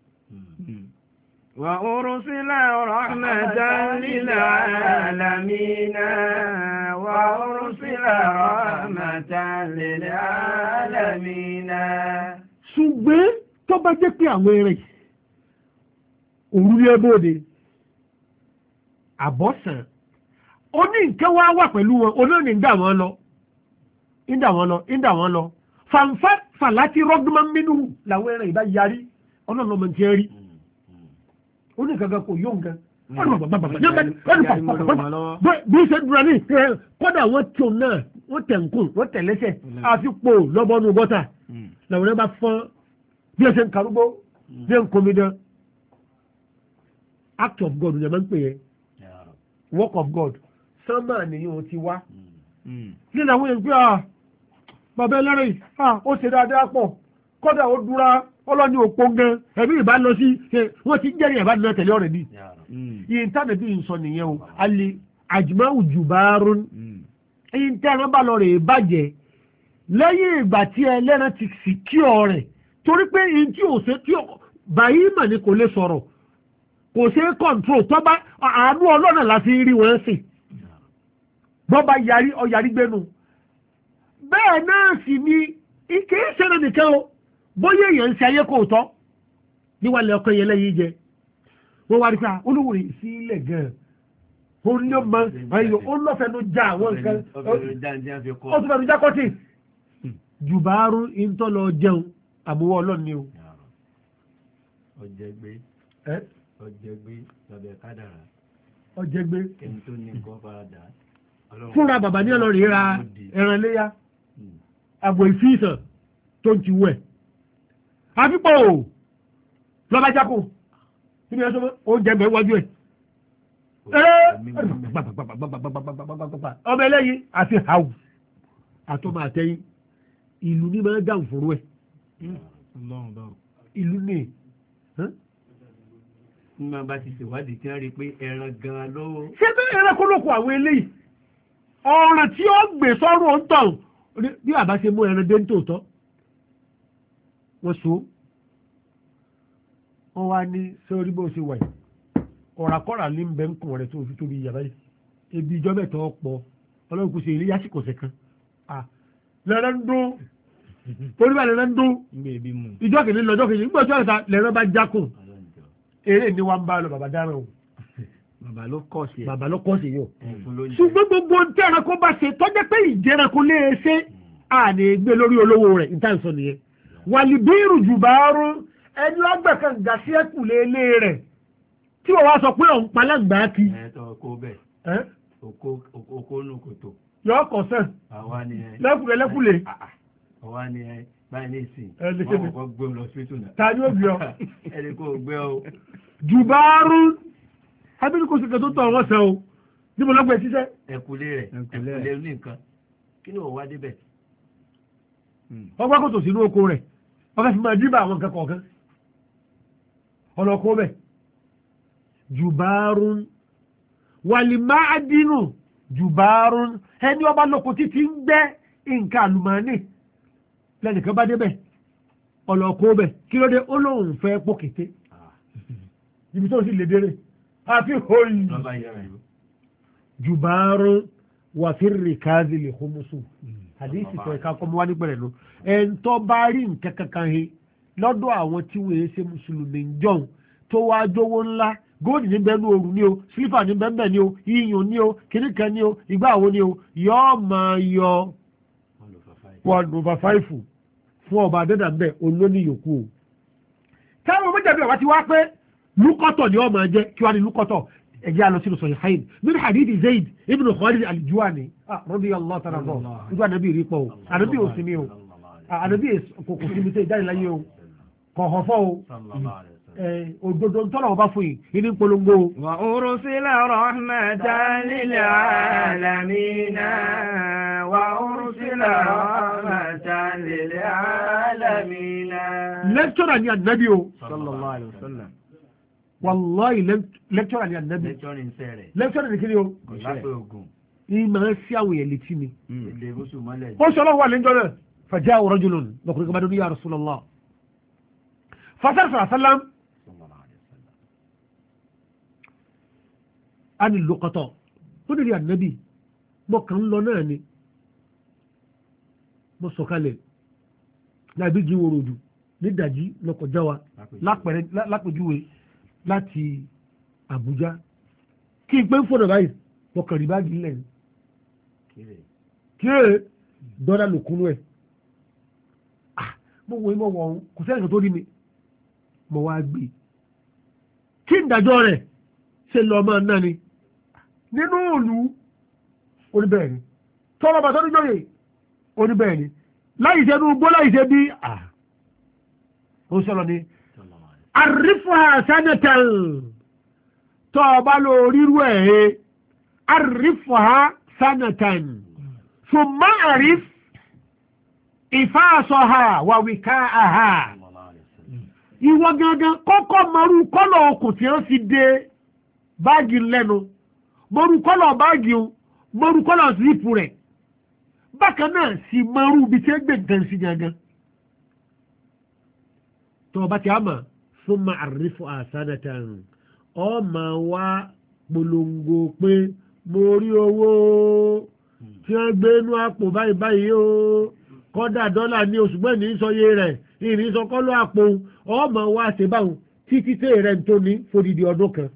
wa ursila rahmatan lil alamin wa ursila rahmatan lil alamin. ṣùgbọ́n tó bá jẹ́ pé àwọn ẹrẹ̀ òru ní ẹbọ́ọ̀dẹ àbọ̀sàn ó ní nǹkan wá wà pẹ̀lú wọn olóòní ń dà wọ́n lọ fanfa falati rọgbọmọ minnu làwọn ẹran ìbá yarí ọlọ́run ọmọ tí ẹ rí ó ní kankan kò yóò nǹkan bí ṣe dúró ní kọ́dà wọ́n tó náà wọ́n tẹ̀ nkùn wọ́n tẹ̀ lẹ́sẹ̀ àfi pò lọ́bọ́nú gọ́tà làwọn ẹran bá fọ́n bí ẹ ṣe ń karúgbó bí ẹ ń komi dán act of God ní ẹ máa ń pè yẹ work of God sánmà nìyẹn ti wá nínú àwọn èèyàn pé bàbá ẹlẹ́rìn ó ṣe dáadáa pọ̀ kọ́dà ó dúra ọlọ́ni òpó gan ẹ̀mí ìbá lọ sí wọ́n ti jẹ́rìí ẹ̀bá nínú tẹ̀lé ọ̀rẹ́ bí ìntánẹ̀tì ń sọ nìyẹn o alẹ́ àjùmáwù jùbárún ìntánẹ̀tì bá lọ rè bàjẹ́ lẹ́yìn ìgbà tí ẹlẹ́rìn ti sì kí ọ rẹ̀ torí pé ìntí òṣè tí bàyí mà ní kò lè sọ̀rọ̀ kò ṣe é control tó bá àánú ọlọ́nà láti rí wọn sìn bọ́ bá yarí ọyarí gbénu bẹ́ẹ̀ náà sì ni ike ìṣẹ́rẹ̀ nìkan o bóyá èèyàn ń ṣe ayé kò tọ́ níwàlẹ̀ ọkọ̀ yẹn lẹ́yìn jẹ wọ́n wá rí pé olówó rẹ̀ sí ilẹ̀ gan-an ó ní ọmọ ẹ̀yọ ó lọ́fẹ̀ẹ́ ló já àwọn nǹkan ó tún fẹ́ẹ́ já kọ́tì jùbárù ìntọ́lọ jẹun àbúwọ́ ọlọ́ni o. ọ̀jẹ̀gbé lọ́bẹ̀ kádàrá ọ̀jẹ̀gbé ẹni tó ní nǹkan farada fúnra bàbá ní ọlọ́rin ra ẹran léyà àgbò ìfíìsàn tó ń ti wẹ̀ àfipọ̀ lọ́bá jákò nínú ẹ̀sọ́ oúnjẹ bẹ̀ wájú ẹ̀ ọmọ ẹlẹ́yìn àti hàù àtọ́mọ àtẹ́yìn ìlú ní máa dáhùn fòrò ẹ̀ ìlú ní nígbà bá ti ṣèwádìí tí wọ́n rí pé ẹran gan-an ló. ṣé bẹ́ẹ̀ ẹran kó lóko àwọn eléyìí ọ̀ràn tí ó gbé sọ́rùn ń tàn bí àbá ṣe mú ẹran dé ń tòótọ́ wọ́n so wọ́n wá ní sórí bó ṣe wà yìí ọ̀ràkọ́rà ní ń bẹ ń kùn rẹ̀ tó fi tóbi yàrá yìí ebi ìjọ mẹ́tọ́ pọ̀ ọlọ́run kò ṣe ilé yásìkò ṣẹ̀kan lẹ́rẹ́ ń dún torí bá lẹ́rẹ́ ń dún ìjọ kìíní lọ́jọ́ kìíní nígbà tí wọ́n ta lẹ́rẹ́ bá jákùn eré ni wọ́n bá lọ bàbá dáràn o bàbá ló kọ́ sí yóò ṣùgbọ́n gbogbo tí ẹranko bá ṣe tọ́jẹ́ pé ìjẹranko lè ṣe àní gbé lórí olówó rẹ̀ ìtànsọ nìyẹn wàlìbírù jùbárù ẹni ọgbẹ̀kan gà sí ẹkù lélé rẹ̀ tí wọ́n wá sọ pé òun palẹ́gbà kí yọ ọkọ̀ sẹ́ lẹ́kùlẹ̀ àwa ni ẹ báyìí ní ìsìn wọ́n kọ́ gbé lọ sí ìtùnà ta ni ó gbé ọ ẹni kò gbé ọ jùbárù abínú kò sì kẹ́ tó tọ̀ wọ́n sẹ́ o níbo lọ́gbẹ̀ẹ́ síṣẹ́ ẹ̀kúlé rẹ̀ ní nǹkan kí ni wọ́n wá débẹ̀ wọ́n gbá kòtò sínú oko rẹ̀ wọ́n fẹ́ fi máa dìbà àwọn nǹkan kọ̀ọ̀kan ọlọ́kọ́ bẹ̀ jùbárún wàlìmáàdínù jùbárún ẹni ọba lóko títí ń gbẹ́ nǹkan àlùmọ́ọ́nì lẹ́nìkan bá débẹ̀ ọlọ́kọ́ bẹ̀ kí ló dé ó lóun fẹ́ pọ̀ kété ibi tó sì lè dérè àfi hòyì jùbárún wàfíìrì káàzì lè hómùsù àdéhìsì sọ ìka kọ́mọ wá nígbẹ̀rẹ̀ lọ ẹ̀ńtọ́ bá rí nǹkan kankan he lọ́dọ̀ àwọn tí wọ́n ṣe mùsùlùmí jọ̀hún tó wá jówó ńlá góòdì ní bẹ́ẹ̀ ní òru ní o sílífà ní bẹ́ẹ̀ ní o iyùn ní o kìnnìkan ní o ìgbà wo ní o yọ́ọ́ máa yọ 1/5 fún ọba dẹ́dà bẹ́ẹ̀ olóní yòókù o táwọn méjèèjì ọba ti wá pé lúkọ́tọ̀ ni ọmọ jẹ́ kí wá ní lúkọ́tọ̀ ẹ̀jẹ̀ àlọ́ sínú sọ̀yìn haid nínú hadith zayd ibn khalid al-juwani radiyallahu ta'ala anhu nígbà ànábì rí pọ̀ o ànábì ò sinmi o ànábì kò sinmi tẹ́ ìdániláyé o kò họ̀fọ́ o òdodo tọ́lọ̀ ọba fún yìí ní polongo. wa ursila rahmatan lil alamina wa ursila rahmatan lil alamina. lẹ́kítọ́rà ni ànábì o. sallallahu alaihi wasallam. wàláhì lẹ́kítọ́rà ni ànábì. lẹ́kítọ́rà ni kí ni o. ìmọ̀ ẹ́ sí àwọn èèyàn létí mi. ó sọ ọlọ́run wà lẹ́jọ́ náà faja'a rajulun lọ́kùnrin kan bá dúró ya Rasulullah. fasar sallam ani lukọtọ ó nílé ànábì mo kàn ń lọ náà ni mo sọ̀kalẹ̀ láàbí jí wòròdù ní dàjí lọkọjá wa lápẹjúwe láti Àbújá kí n pé ń fọdọ báyìí mo kàn rí báàgì ńlẹ̀ ni kíre dọ́là lòkúnú ẹ̀ mo wọ ìmọ̀ wọ̀n kò sẹ́yìn kan tó rí mi mo wá gbé kí n dájọ́ rẹ̀ ṣe lọ ọmọ náà ni nínú òlú oníbẹ̀ẹ̀ni tọ́lọ bàtọ́ ní jọ́yè oníbẹ̀ẹ̀ni láìṣẹ́ ní ugbó láìṣẹ́ bí ó sọ́lọ ni àrífà sánẹ́tàn tọ́ ọba ló ríru ẹ̀ àrífà sánẹ́tàn ṣùgbọ́n àríf ìfáàsọ̀ha wàwíká àhà ìwọ gangan kọ́kọ́ mọ̀rú kọ́lọ̀ okùn tí wọ́n fi dé báàgì lẹ́nu mọ̀rú kọ́lọ̀ báàgì o mọ̀rú kọ́lọ̀ síìpù rẹ̀ bákan náà sì mọ̀rú ibi tí ó gbé nǹkan sí gangan tó ọba tí a mọ̀ fún ma àrífọ́ àsánàtàn ọmọ wa polongo pé mo rí owó tí wọ́n gbé inú àpò báyìí o kọ́dà dọ́là ní oṣù gbẹ́ ní sọyé rẹ̀ ìrìn sọkọ́lọ́ àpò ọmọ wa ṣe báwọn títí tẹ́ rẹ̀ tó ní fòdìdí ọdún kan.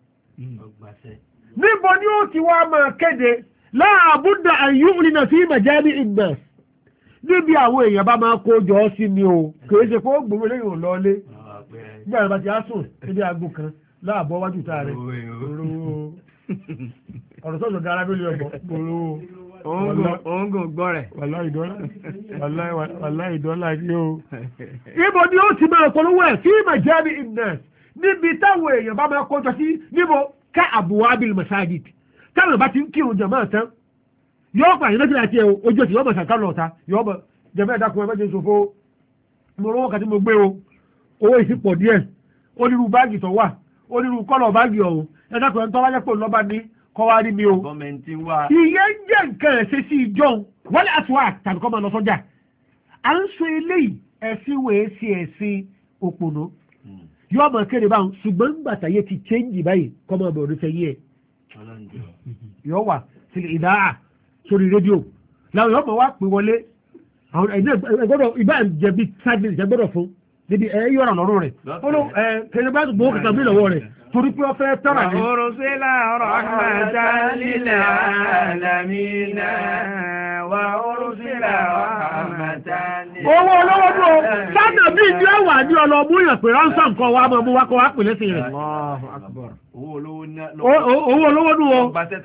níbo ni ó ti wá máa kéde láàbùdà àyùnlínà sí màjáde ìgbà níbi àwọn èèyàn bá máa kó jọ sí ni o kìí ṣe fún gbogbo lẹ́yìn ò lọlé bí àwọn àti asùn níbi aago kan láàbọ̀ wájú tá rẹ̀ ọ̀rọ̀ sọ̀rọ̀ gara lórí ọ̀bọ̀ gbòòrò oògùn gbọ́ rẹ̀. wàláì dọ́là ní o. ibo ni ó ti máa polówó ẹ̀ sí màjáde ìgbà níbi táwọn èèyàn bá máa kó jọ sí níbo ká àbúwábìl masajid táwọn bá ti ń kírun jàmáà tán yóò pààyàn lọ́jọ́ àti ẹ̀ ojú ọ̀sẹ̀ yóò mọ̀ sàkà lọ́ta yóò mọ̀ jẹ̀mẹ́ ìdákun ẹgbẹ́ jẹ́ sòfò mo rówó kàtí mo gbé o owó ìsìpọ̀ díẹ̀ onírú báàgì tó wà onírú kọ́lọ̀ báàgì ọ̀hún ẹ̀dákun ẹ̀ ń tọ́ wáyé pò lọ́ba ní kọ́ wá rí mi o. ìyẹn jẹ́ nǹkan ẹ̀ṣẹ̀ sí ìjọun wọ́n lè àtúwà tàbí kọ́ máa lọ sọ́jà à ń sọ eléyìí ẹ̀sìn wèé sí ẹ̀sìn òpònà yóò mọ̀ kéde báwọn ṣùgbọ́n gbàtàyé ti chẹ́ǹjì báyìí kọ́ máa bọ̀ nífẹ̀ẹ́ yẹ yóò wà sílẹ̀ ìdáhà sórí rédíò láwọn yóò mọ̀ wá pè wọlé àwọn ẹgbọ́dọ̀ ìbá jẹ̀bi 5 minutes ẹgbọ́dọ̀ fún níbi yọ̀rọ̀ lọ́rùn rẹ̀ kẹ̀lẹ́ bá gbowó kẹta bí lọ́wọ́ rẹ̀ torí pé ó fẹ́ tọ́ra ní. ursila rahmatan lil alamin wa ursila rahmatan lil alamin. owó olówó dúró sáàtà bí ìdí ẹwà ní ọlọ́mú yàn pé ránṣọ́ nǹkan wa máa mú wá kọ́ wá pè lẹ́sìn rẹ̀. owó olówó dúró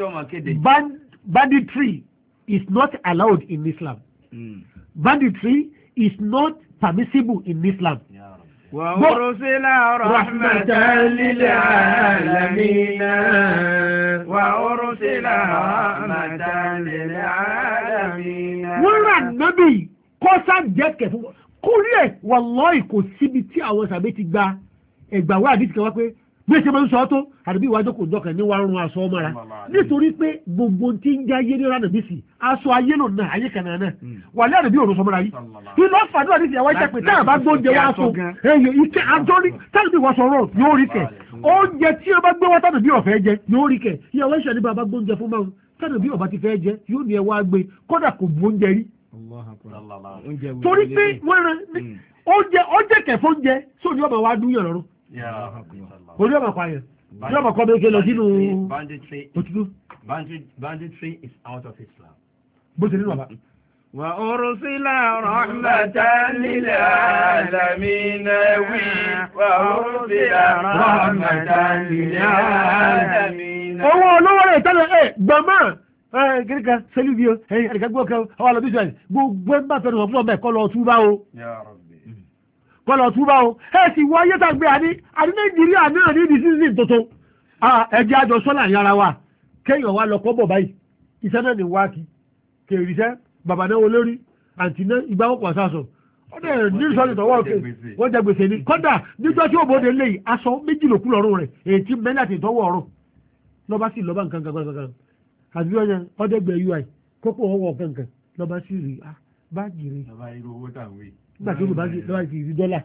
banditry is not allowed in Islam. Banditry is not permissible in Islam. وَأُرْسِلَ رَحْمَةً لِلْعَالَمِينَ وَأُرْسِلَ رَحْمَةً لِلْعَالَمِينَ. wọ́n rà nábì kọ́ sáàjẹ́kẹ̀ fún kórí ẹ̀ wallahi kò síbi tí àwọn sàbẹ́ ti gba ẹgbàwá àdìsí kan wá pé bí ṣe máa ń sọ tó àdàbí ìwájú kò jọkàn ní wàá rún aṣọ ọmọ ra nítorí pé gbogbo tí ń jáyé ní ránà bí sí aṣọ ayé náà náà ayé kan náà wà lẹ́ àdàbí òrùn sọmọra yìí iná fàdúrà àdìsí àwọn iṣẹ́ pé táà bá gbóúnjẹ wá sọ èyí ike àjọrí tàbí wọ́n sọ̀rọ̀ yóò rí kẹ̀ oúnjẹ tí ó bá gbé wá tàbí ọ̀fẹ́ jẹ yóò rí kẹ̀ ìyàwó iṣẹ́ ní bàbá gbóúnjẹ fún máa tàbí ọba ti fẹ́ jẹ yóò ní ẹ wá gbé kódà kò bu oúnjẹ rí torí pé wọ́n rẹ oúnjẹ kẹfọ́ oúnjẹ sóòní ọmọ wa dúyàn lọ́rùn orí ọmọ pààyàn yóò mọ̀ kọ́ bí ké lọ sínú òtútù. Banditry is out of Islam. bó ṣe nínú bàbá وأرسل رحمة للعالمين وأرسل رحمة للعالمين. owó olówó rẹ̀ tẹ́lẹ̀ gbọ̀mọ́ gíríkà sẹ́lúbíò àdìgbàgbọ́kẹ́ ọwọ́ àlọ́bíjọ́ gbogbo ẹgbà fẹ́ràn ọ̀pọ̀ ọmọ ẹ̀kọ́ lọ túbá o kọlọ túbá o sì wọ ayé tàgbé àní Nàìjíríà náà ní ìdí sísìn tuntun ẹjẹ́ àjọ sọ́là yára wa kéèyàn wá lọ kọ́bọ̀ báyìí iṣẹ́ náà ní wáàkì kèrìṣẹ́ bàbá náà olórí àǹtí náà ìgbàwọ́pọ̀ sásọ ọdẹ ní ìsọ́lẹ̀ tọwọ́ òkè wọ́n jẹ gbèsè ní kọ́dà níjọ́ tí ó bóde lè aṣọ méjì lòkú lọ́rùn rẹ̀ èyí tí mẹ́lá ti tọwọ́ ọ̀rùn lọ́ba sì lọ́ba nǹkan gangan àbí ọyàn ọdẹgbẹ ui kókó ọwọ́ kankan lọ́ba sì rí báàgì rí nígbà tí olùbá sì rí dọ́là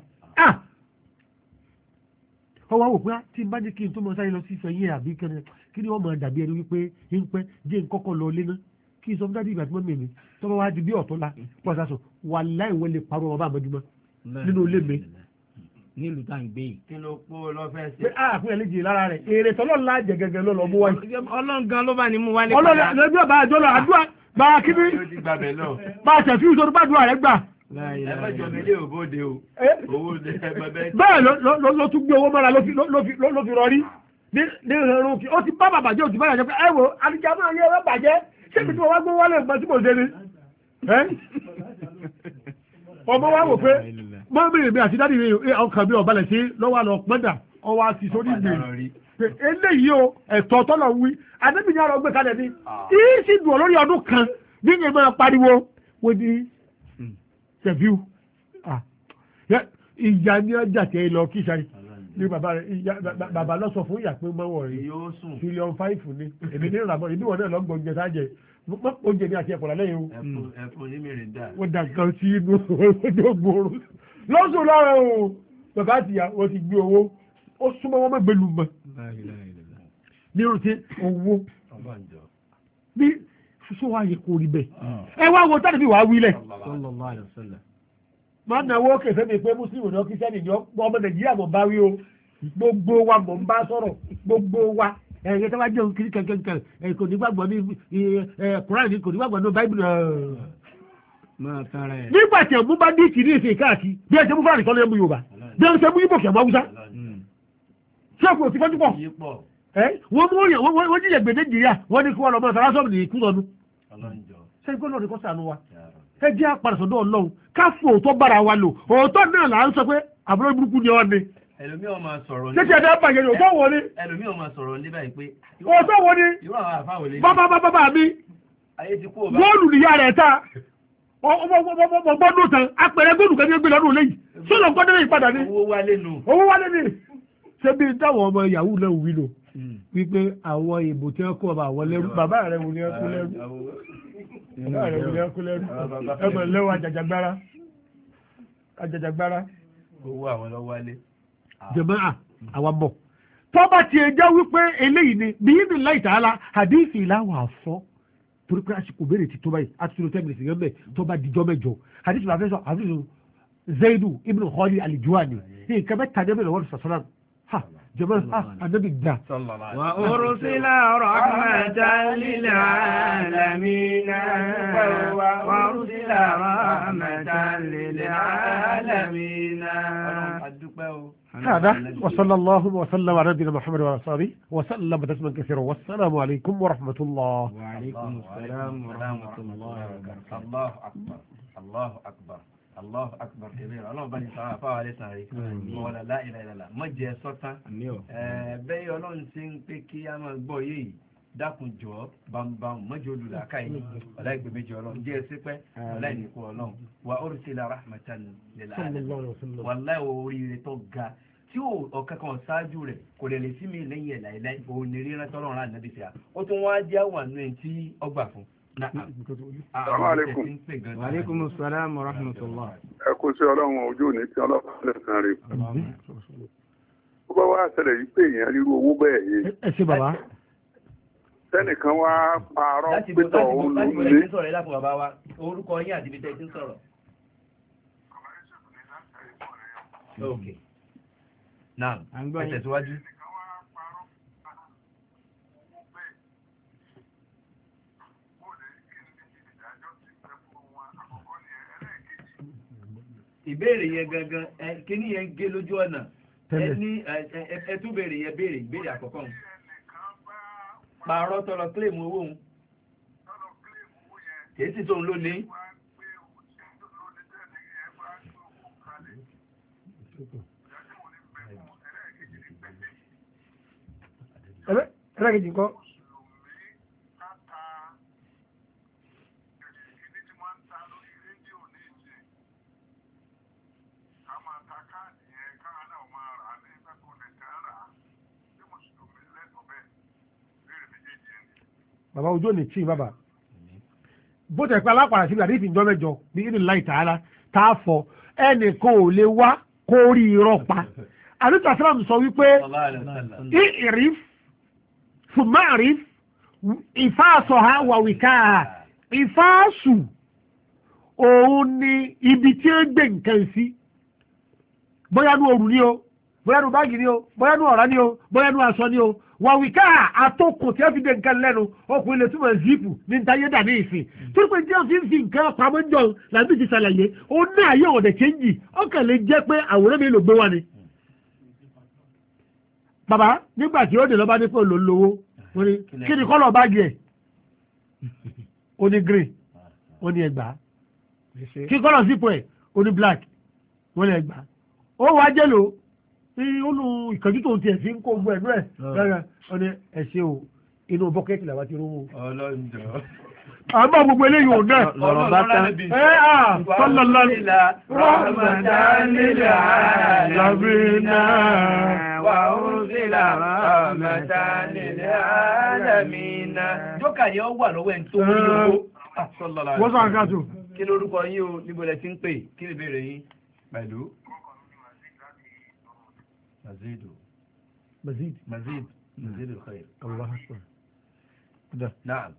ọwọ́ wò pé tí n bá ní kí n tó mọ sáré lọ sí ìfẹ̀yìn àbí kí ni wọ́n máa dàbí ẹni wípé ń pẹ́ jẹ́ ń kọ́kọ́ lọ lé náà kí n sọ fún dádì ìgbà tí wọ́n mèmí tó bá wá di bí ọ̀tọ́ la pọ̀ sásọ wà láì wọ́n lè parọ́ ọba àmọ́júmọ́ nínú ilé mi. nílùú tá à ń gbé yìí. kí ló kó lọ fẹ́ ṣe. pé àpẹẹrẹ lè jì lára rẹ̀ èrè tọ́lọ́ ńlá jẹ gẹ́gẹ́ ló lọ mú wáyé. ọlọ́run gan ló bá ní mú wálé. ọlọ́run lọ́jọ́ bá àjọ lọ àdúrà bá a kí ni bá a tẹ̀sí ìṣòro bá àdúrà rẹ̀ gbà. bẹ́ẹ̀ ló tún gbé owó mọ́ra ló fi rọrí ní ìrọ̀rùn kí ó ti bá bàbàjẹ́ òtún báyà jẹ́ pé ẹ̀wò àdìjà máa yẹ ẹ̀rọ bàjẹ́ ṣé kí tí wọ́n wá gbé wọlé nǹkan tí kò ṣe ni. ọmọ wa wò pé mọ́mìnì mi àti dádì mi ọkàn mi ọ̀balẹ̀ sí lọ́wọ́ àlọ́ pọ́ndà ọwọ́ àti sórí ìgbìmọ̀ eléyìí o ẹ̀tọ́ tọ́lọ̀ wí adébìnrin àrọ̀ gbé kalẹ̀ ni yìí sì dùn lórí ọdún kan bí yẹn máa pariwo wọ́n di ṣẹ̀fíù ìyá ni ọjà tẹ́ lọ kí sáré ní bàbá lọ sọ fún ìyá pé mọ́wọ́ rẹ̀ trillion 5 ní èmi ní ìrànlọ́ ìdí wọn náà lọ gbọ́ oúnjẹ sáájẹ oúnjẹ ní àti ẹ̀pọ̀ lálẹ́ yìí o wọ́n dà kan sí inú gbòòrò lọ́sùn lọ́rọ̀ o bàbá àti ìyá wọ́n ti gbé owó ó súnmọ́ wọn mẹ́gbẹ̀lú mọ́ ní irun tí owó bí sọ wá yẹ kó rí bẹ́ẹ̀ ẹ wá wo tàbí wàá wílẹ̀ máa náwó kẹfẹ́ mi pé mùsùlùmí náà kí sẹ́ni ní ọmọ Nàìjíríà mọ̀ bá wí o gbogbo wa mọ̀ ń bá sọ̀rọ̀ gbogbo wa ẹ̀yẹ tó bá jẹ́ òun kiri kẹ̀kẹ́ kò ní gbàgbọ́ ní Kùránì kò ní gbàgbọ́ ní Báíbùlù nígbà tí ẹ̀mú bá dí ìkìrí èsè káàkiri bí ẹ ṣe mú Kùránì kọ́lé ẹ̀mú Yorùbá bí ẹ ṣe mú Ìgbò kẹ̀mú Haúsá ṣé kò sí fọ́jú pọ̀ wọ́n mú òyìn wọ́n jíjẹ̀ gbé Nàìjíríà wọ́n ní kí wọ́n lọ mọ́ sàrásọ́ọ̀mù ní ikú lọ́nu ṣé ikú lọ́nu kọ́ sànú wa ẹ jẹ́ àpàrẹ̀sọ̀dọ̀ Ọlọ́run ká fún òótọ́ bára wa lò òótọ́ náà là ń sọ pé àbúrò burúkú ni ọ́ ni ẹlòmí ọmọ sọ̀rọ̀ ní títí ẹ̀dá bàjẹ́ ni òótọ́ wo ni ẹlòmí ọmọ sọ̀rọ̀ ní báyìí pé òótọ́ wo ni bàbá mi góòlù nìyá rẹ̀ ta ọgbọ́dún tán apẹ̀rẹ̀ góòlù kan ní gbé lọ́dún lẹ́yìn sọ́dọ̀ gbọ́dún lẹ́yìn padà ní owó wálé ní ṣé bí táwọn ọmọ yahoo náà wí lò wípé àwọn ìbò tí wọ́n kó ọba àwọn lẹ́rú bàbá rẹ̀ wò ní ẹkú lẹ́rú bàbá rẹ̀ wò ní ẹkú lẹ́rú ẹgbẹ̀ lẹ́wọ̀ àjàjàgbára owó àwọn lọ wálé jẹ̀mọ́ àwọn bọ̀ tọ́ba ti ẹjọ́ wípé eléyìí ni bí yìí ní láì tààlà àdéhìí ìlàwọ̀ àfọ́ torí pé àsìkò béèrè ti tó báyìí àti tó 10 minutes gẹ́gẹ́ tọ́ba dijọ́ mẹ́jọ àdéhìí ìlàwọ̀ àfẹ́sọ̀ àfẹ́sọ̀ Zaidu ibn Khali al-Juhani ní nǹkan mẹ́ta dẹ́bẹ̀ lọ́wọ́ sọ̀sọ́nà ha jẹ̀mọ́ ànábì dá. wa ursila rahmatan lil alamin wa ursila rahmatan lil alamin. هذا وصلى الله وسلم على نبينا محمد وعلى اله وسلم تسليما كثيرا والسلام عليكم ورحمة الله. وعليكم السلام ورحمة الله وبركاته. الله أكبر الله أكبر الله أكبر كبير الله بني سعى فعلي سعي ولا لا إله إلا الله مجھے سوتا بẹ́ẹ̀ ọlọ́run ti ń pé kí a máa gbọ́ yìí dákun jọ bambam mọ́jọ olùlàkà yìí ọ̀láìgbè méjì ọlọ́run jẹ́ ẹsẹ̀ pẹ́ ọ̀láìníkù ọlọ́run wa ursila rahmatan lil alamin wàláì oríire tó ga tí ọ̀kan kan ṣáájú rẹ̀ kò lè sí mi lẹ́yìn ẹ̀ láìláì òun ní ríran tọ́lọ́run rà nàbí fìyà ó tún wá jẹ́ àwọn àánú ẹ̀ tí ọgbà fún. Wa alaikum assalam wa rahmatullah. Ẹ kú sí ọlọ́run ojú òní tí ọlọ́pàá lẹ́sàn rẹ̀. Ó bá wá ṣẹlẹ̀ yìí pé èèyàn rírú owó bẹ́ẹ̀ yìí. Ẹ ṣe bàbá. Sẹ́nìkan wá parọ́ pétọ̀ òun ló ń lé. Orúkọ yín àti ibi tẹ́ ti ń sọ̀rọ̀. Okay. Náà, ẹ tẹ̀síwájú. ìbéèrè yẹn gangan kíní yẹn gé lójú ọ̀nà ẹ tún béèrè yẹn ìbéèrè àkọ́kọ́ ń pààrọ̀ tọrọ kílèmù owó ń kìí sì tóun ló ní. ẹlẹ́kejì kọ́. bàbá ojú ò ní tí bàbá bó tẹ̀ pé alápàdà síbi àdéhìí ìjọ mẹ́jọ bí ìrìn láì tààlà tá a fọ ẹnìkan ò lè wá kó rí irọ́ pa àdúgbò àsálàm sọ wípé ìrìf fùmáàríf ìfáàsọ̀há wàwíkáà ìfáàsù òun ni ibi tí ó gbé nǹkan sí bóyá ní òrù ni o bóyá ní báàgì ni o bóyá ní ọ̀rá ni o bóyá ní aṣọ ni o wàwíká àtòkùn tí a fi dé nǹkan lẹ́nu ọkùnrin lè túmọ̀ zipu ní ntayédà ní ìsìn tó pé tí a fi ń fi nǹkan pamọ́ jọ làbí ti ṣàlàyé ó ní àyè ọ̀dẹ̀ kéńjì ọkàn lè jẹ́ pé àwòrán mi ló gbé wá ni. bàbá nígbà tí ó dè lọ́ba ní pé olólówó wọ́n ní kí ni kọ́lọ̀ báàgì ẹ̀ ó ní green ó ní ẹgbàá kí kọ́lọ̀ zipu ẹ̀ ó ní black wọ́n ní ẹgbàá ó wá jẹ́ lò olú ìkànjú tó ń tiẹ̀ sí ń kó gbọ́ ẹ̀nú ẹ̀ rárá ọ ní ẹ̀ṣẹ́ o inú bọ́kẹ́tì làwọn ti rówó. àmọ́ gbogbo eléyìí ò náà. lọ́rọ̀ bá tán. sọ́lọ́lá. rọ́mọdánilá alámínà wà ó sílà rọ́mọdánilá alámínà. jókà yẹn wà lọ́wọ́ ẹ̀ tó ń yọ. wọ́n sọ àgàtò. kí lórúkọ yín o níbo lẹ ti ń pè kí ni ìbéèrè yín pẹ̀lú. مزيد الخير الله أكبر نعم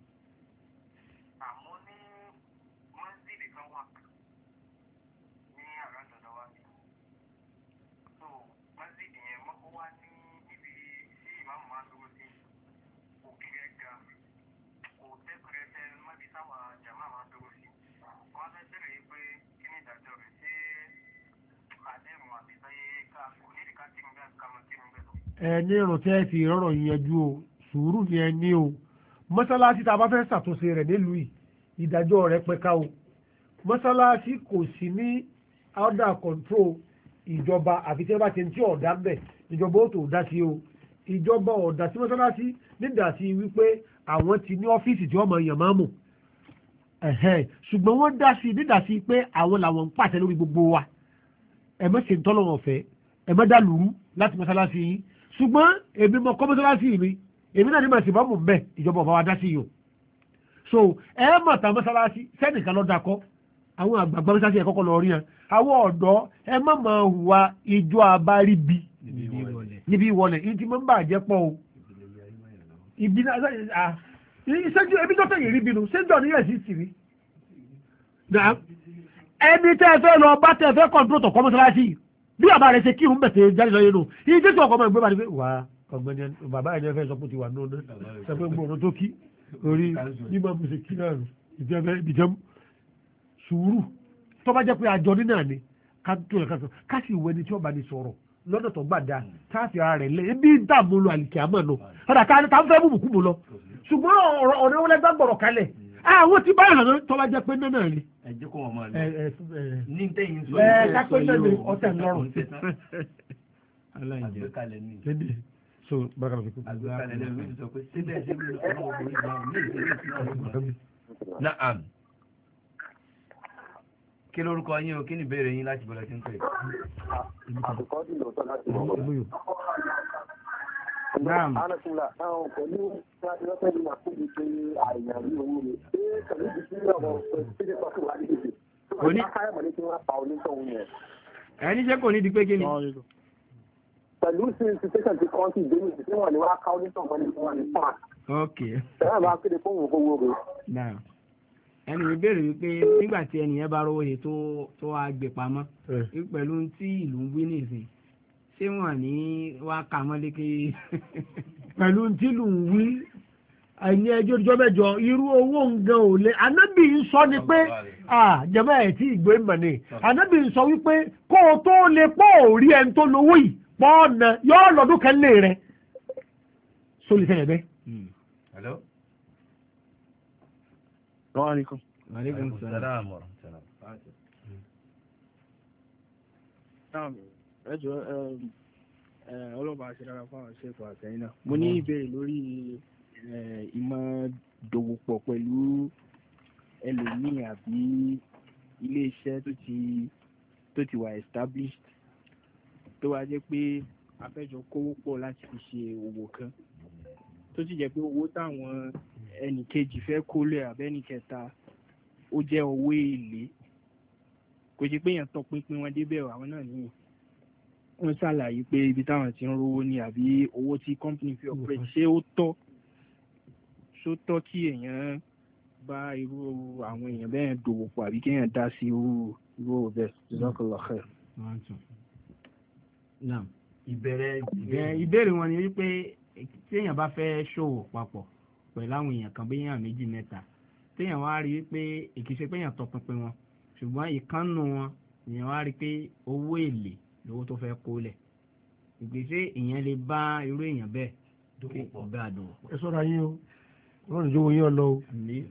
ẹni ìrùn tẹ́ fi rọrọ̀ yanjú o sùúrù ni ẹni o mọ́sálásí tá a bá fẹ́ ṣàtúnṣe rẹ̀ nílùú yìí ìdájọ́ rẹ̀ pẹ̀ka o mọ́sálásí kò sí ní under control ìjọba àfi tí wọ́n bá ti ń tí ọ̀dà ń bẹ̀ ìjọba ó tó dá sí o ìjọba ọ̀dà sí mọ́sálásí nígbà tí wípé àwọn ti ní ọ́fíìsì tí wọ́n mọ èèyàn máa mú ṣùgbọ́n wọ́n dá sí nígbà sí pé àwọn làwọn ń pàṣẹ lórí gbogbo wa ẹ má ṣe ń tọ́lọ́wọ̀n ọ̀fẹ́ ẹ má dá lùrú láti mọ́sálásí yìí ṣùgbọ́n èmi mọ kọ́ mọ́sálásí mi èmi náà ní màá sì bá mú bẹ́ẹ̀ ìjọba ọ̀fà wa dá sí yìí o so ẹ mọ̀ ta mọ́sálásí sẹ́nìkan lọ́ọ́ dakọ́ àwọn àgbààgbà mọ́sálásí ẹ̀ kọ́kọ́ lọ rí yẹn àwọn ọ̀dọ́ ẹ má máa hùwà ìjọ àbáríbi níbi ìwọlẹ̀ yìí ti máa ń bàjẹ́ pọ̀ o ìbí náà ìṣẹ́jú ebi tó tẹ̀yìn rí bínú ṣéjọ́ ní ẹ̀sìn sì rí ẹni tẹ́ ẹ fẹ́ lọ bá tẹ́ ẹ fẹ́ kọ́ńtró tọ̀ kọ́ mọ́sálásí bí àbá rẹ̀ ṣe kírun bẹ̀tẹ̀ jáde lọ yẹnu yìí tí ọkọ̀ ọmọ ìgbé bá ní pé wà ọ̀gbẹ́ni bàbá ẹ̀ fẹ́ sọ pé ti wà nínú náà sọ pé gbòòrò tó kí orí mímọ́ mo ṣe kí náà rù ìjẹun sùúrù tó bá jẹ́ pé àjọ ní náà ni ká tó yẹ ká sì wọ ẹni tí wọ́n bá ní sọ̀rọ̀ lọ́dọ̀ tó gbà dáa káàfì ara rẹ̀ lé ebi ń dààmú lo àlìkè àmọ́ nù ọ̀dà ká ń fẹ́ bùbùkù bù lọ ṣùgbọ́n ọ̀rọ̀ wọlé gbàgbọ̀rọ̀ kalẹ̀ àwọn tí báyìí hàn tó bá jẹ́ pé náà ni. ẹ jẹ́ kó wọn máa lọ ní tẹ̀yìn sọ kápẹ́ náà ni ọ̀tẹ̀ lọ́rùn. àgbékalẹ̀ ni. so bákan náà fi kú. àgbékalẹ̀ ni wọ́n ti sọ pé síbẹ̀ síbẹ̀ ọlọ́wọ́ kò ní gbà ní ìṣẹ̀lẹ̀ naam kí lórúkọ yín o kí ni ìbéèrè yín láti bọ̀lẹ̀ tí ń pè. Naam. Ẹni ṣe kò ní di pé kí ni? Pẹ̀lú sí situation ti kọ́ńtì ìdénú tí wọ́n ní wá káwọn onítàn kan ní wọ́n ní fún wa. Ok. Ṣé bá kéde fún òun kówó rẹ̀? Naam. Ẹni mi béèrè wípé nígbà tí ẹnìyẹn bá rówó he tó wá gbé pamọ́ pẹ̀lú tí ìlú ń wí nìsín ṣé wọ́n ní wá kà mọ́ lékè. pẹ̀lú tí ìlú ń wí àìní ẹjọ́ ìjọ mẹ́jọ irú owó nǹkan ò lè anábì ń sọ ni pé jẹ́mọ́ ẹ̀ tí ìgbé mọ̀ ni anábì ń sọ wípé kó o tó lè pọ̀ òrí ẹni tó lówó yìí pọ̀ ọ̀nà yóò lọ́dún kẹ́lẹ́ rẹ̀ sólì sẹ́yìn bẹ́ẹ̀. Hello. Assalamu alaikum. Wa alaikum salaam wa rahmatullah. Ẹjọ́ ọlọ́ba àṣírára fún àwọn ṣẹ́fù àtẹ̀yìn náà. Mo ní ìbéèrè lórí ìmọ̀ dòwòpọ̀ pẹ̀lú ẹlòmíì àbí ilé-iṣẹ́ tó ti wà established tó wá jẹ́ pé a fẹ́ jọ kówó pọ̀ láti fi ṣe òwò kan tó sì jẹ́ pé owó táwọn ẹnì kejì fẹ́ kólẹ̀ àbẹ́nì kẹta ó jẹ́ owó èlé kò ṣe pé èèyàn tọpinpin wọn débẹ̀ àwọn náà nìyí wọ́n ṣàlàyé pé ibi táwọn ti ń rówó ni àbí owó tí company fi operate ṣé ó tọ́ kí èèyàn bá irú àwọn èèyàn bẹ́ẹ̀ dòwò pọ̀ àbí kéèyàn dá sí irú bẹ́ẹ̀ jazakallahu khair. ìbéèrè wọn ni wípé tí èèyàn bá fẹ́ ṣòwò papọ̀ pẹ̀lú àwọn èèyàn kan bí èèyàn méjì mẹ́ta téèyàn wá rí wípé èkìṣe pé èèyàn tọpinpin wọn ṣùgbọ́n ìkànnù wọn èèyàn wá rí pé owó èlé lówó tó fẹ́ kólẹ̀ ìgbésẹ̀ èèyàn lè bá irú èèyàn bẹ́ẹ̀ dòwò bẹ́ẹ̀ àdòwò. ẹ sọ́ra yín o wọ́n ní owó yín ọlọ́ o.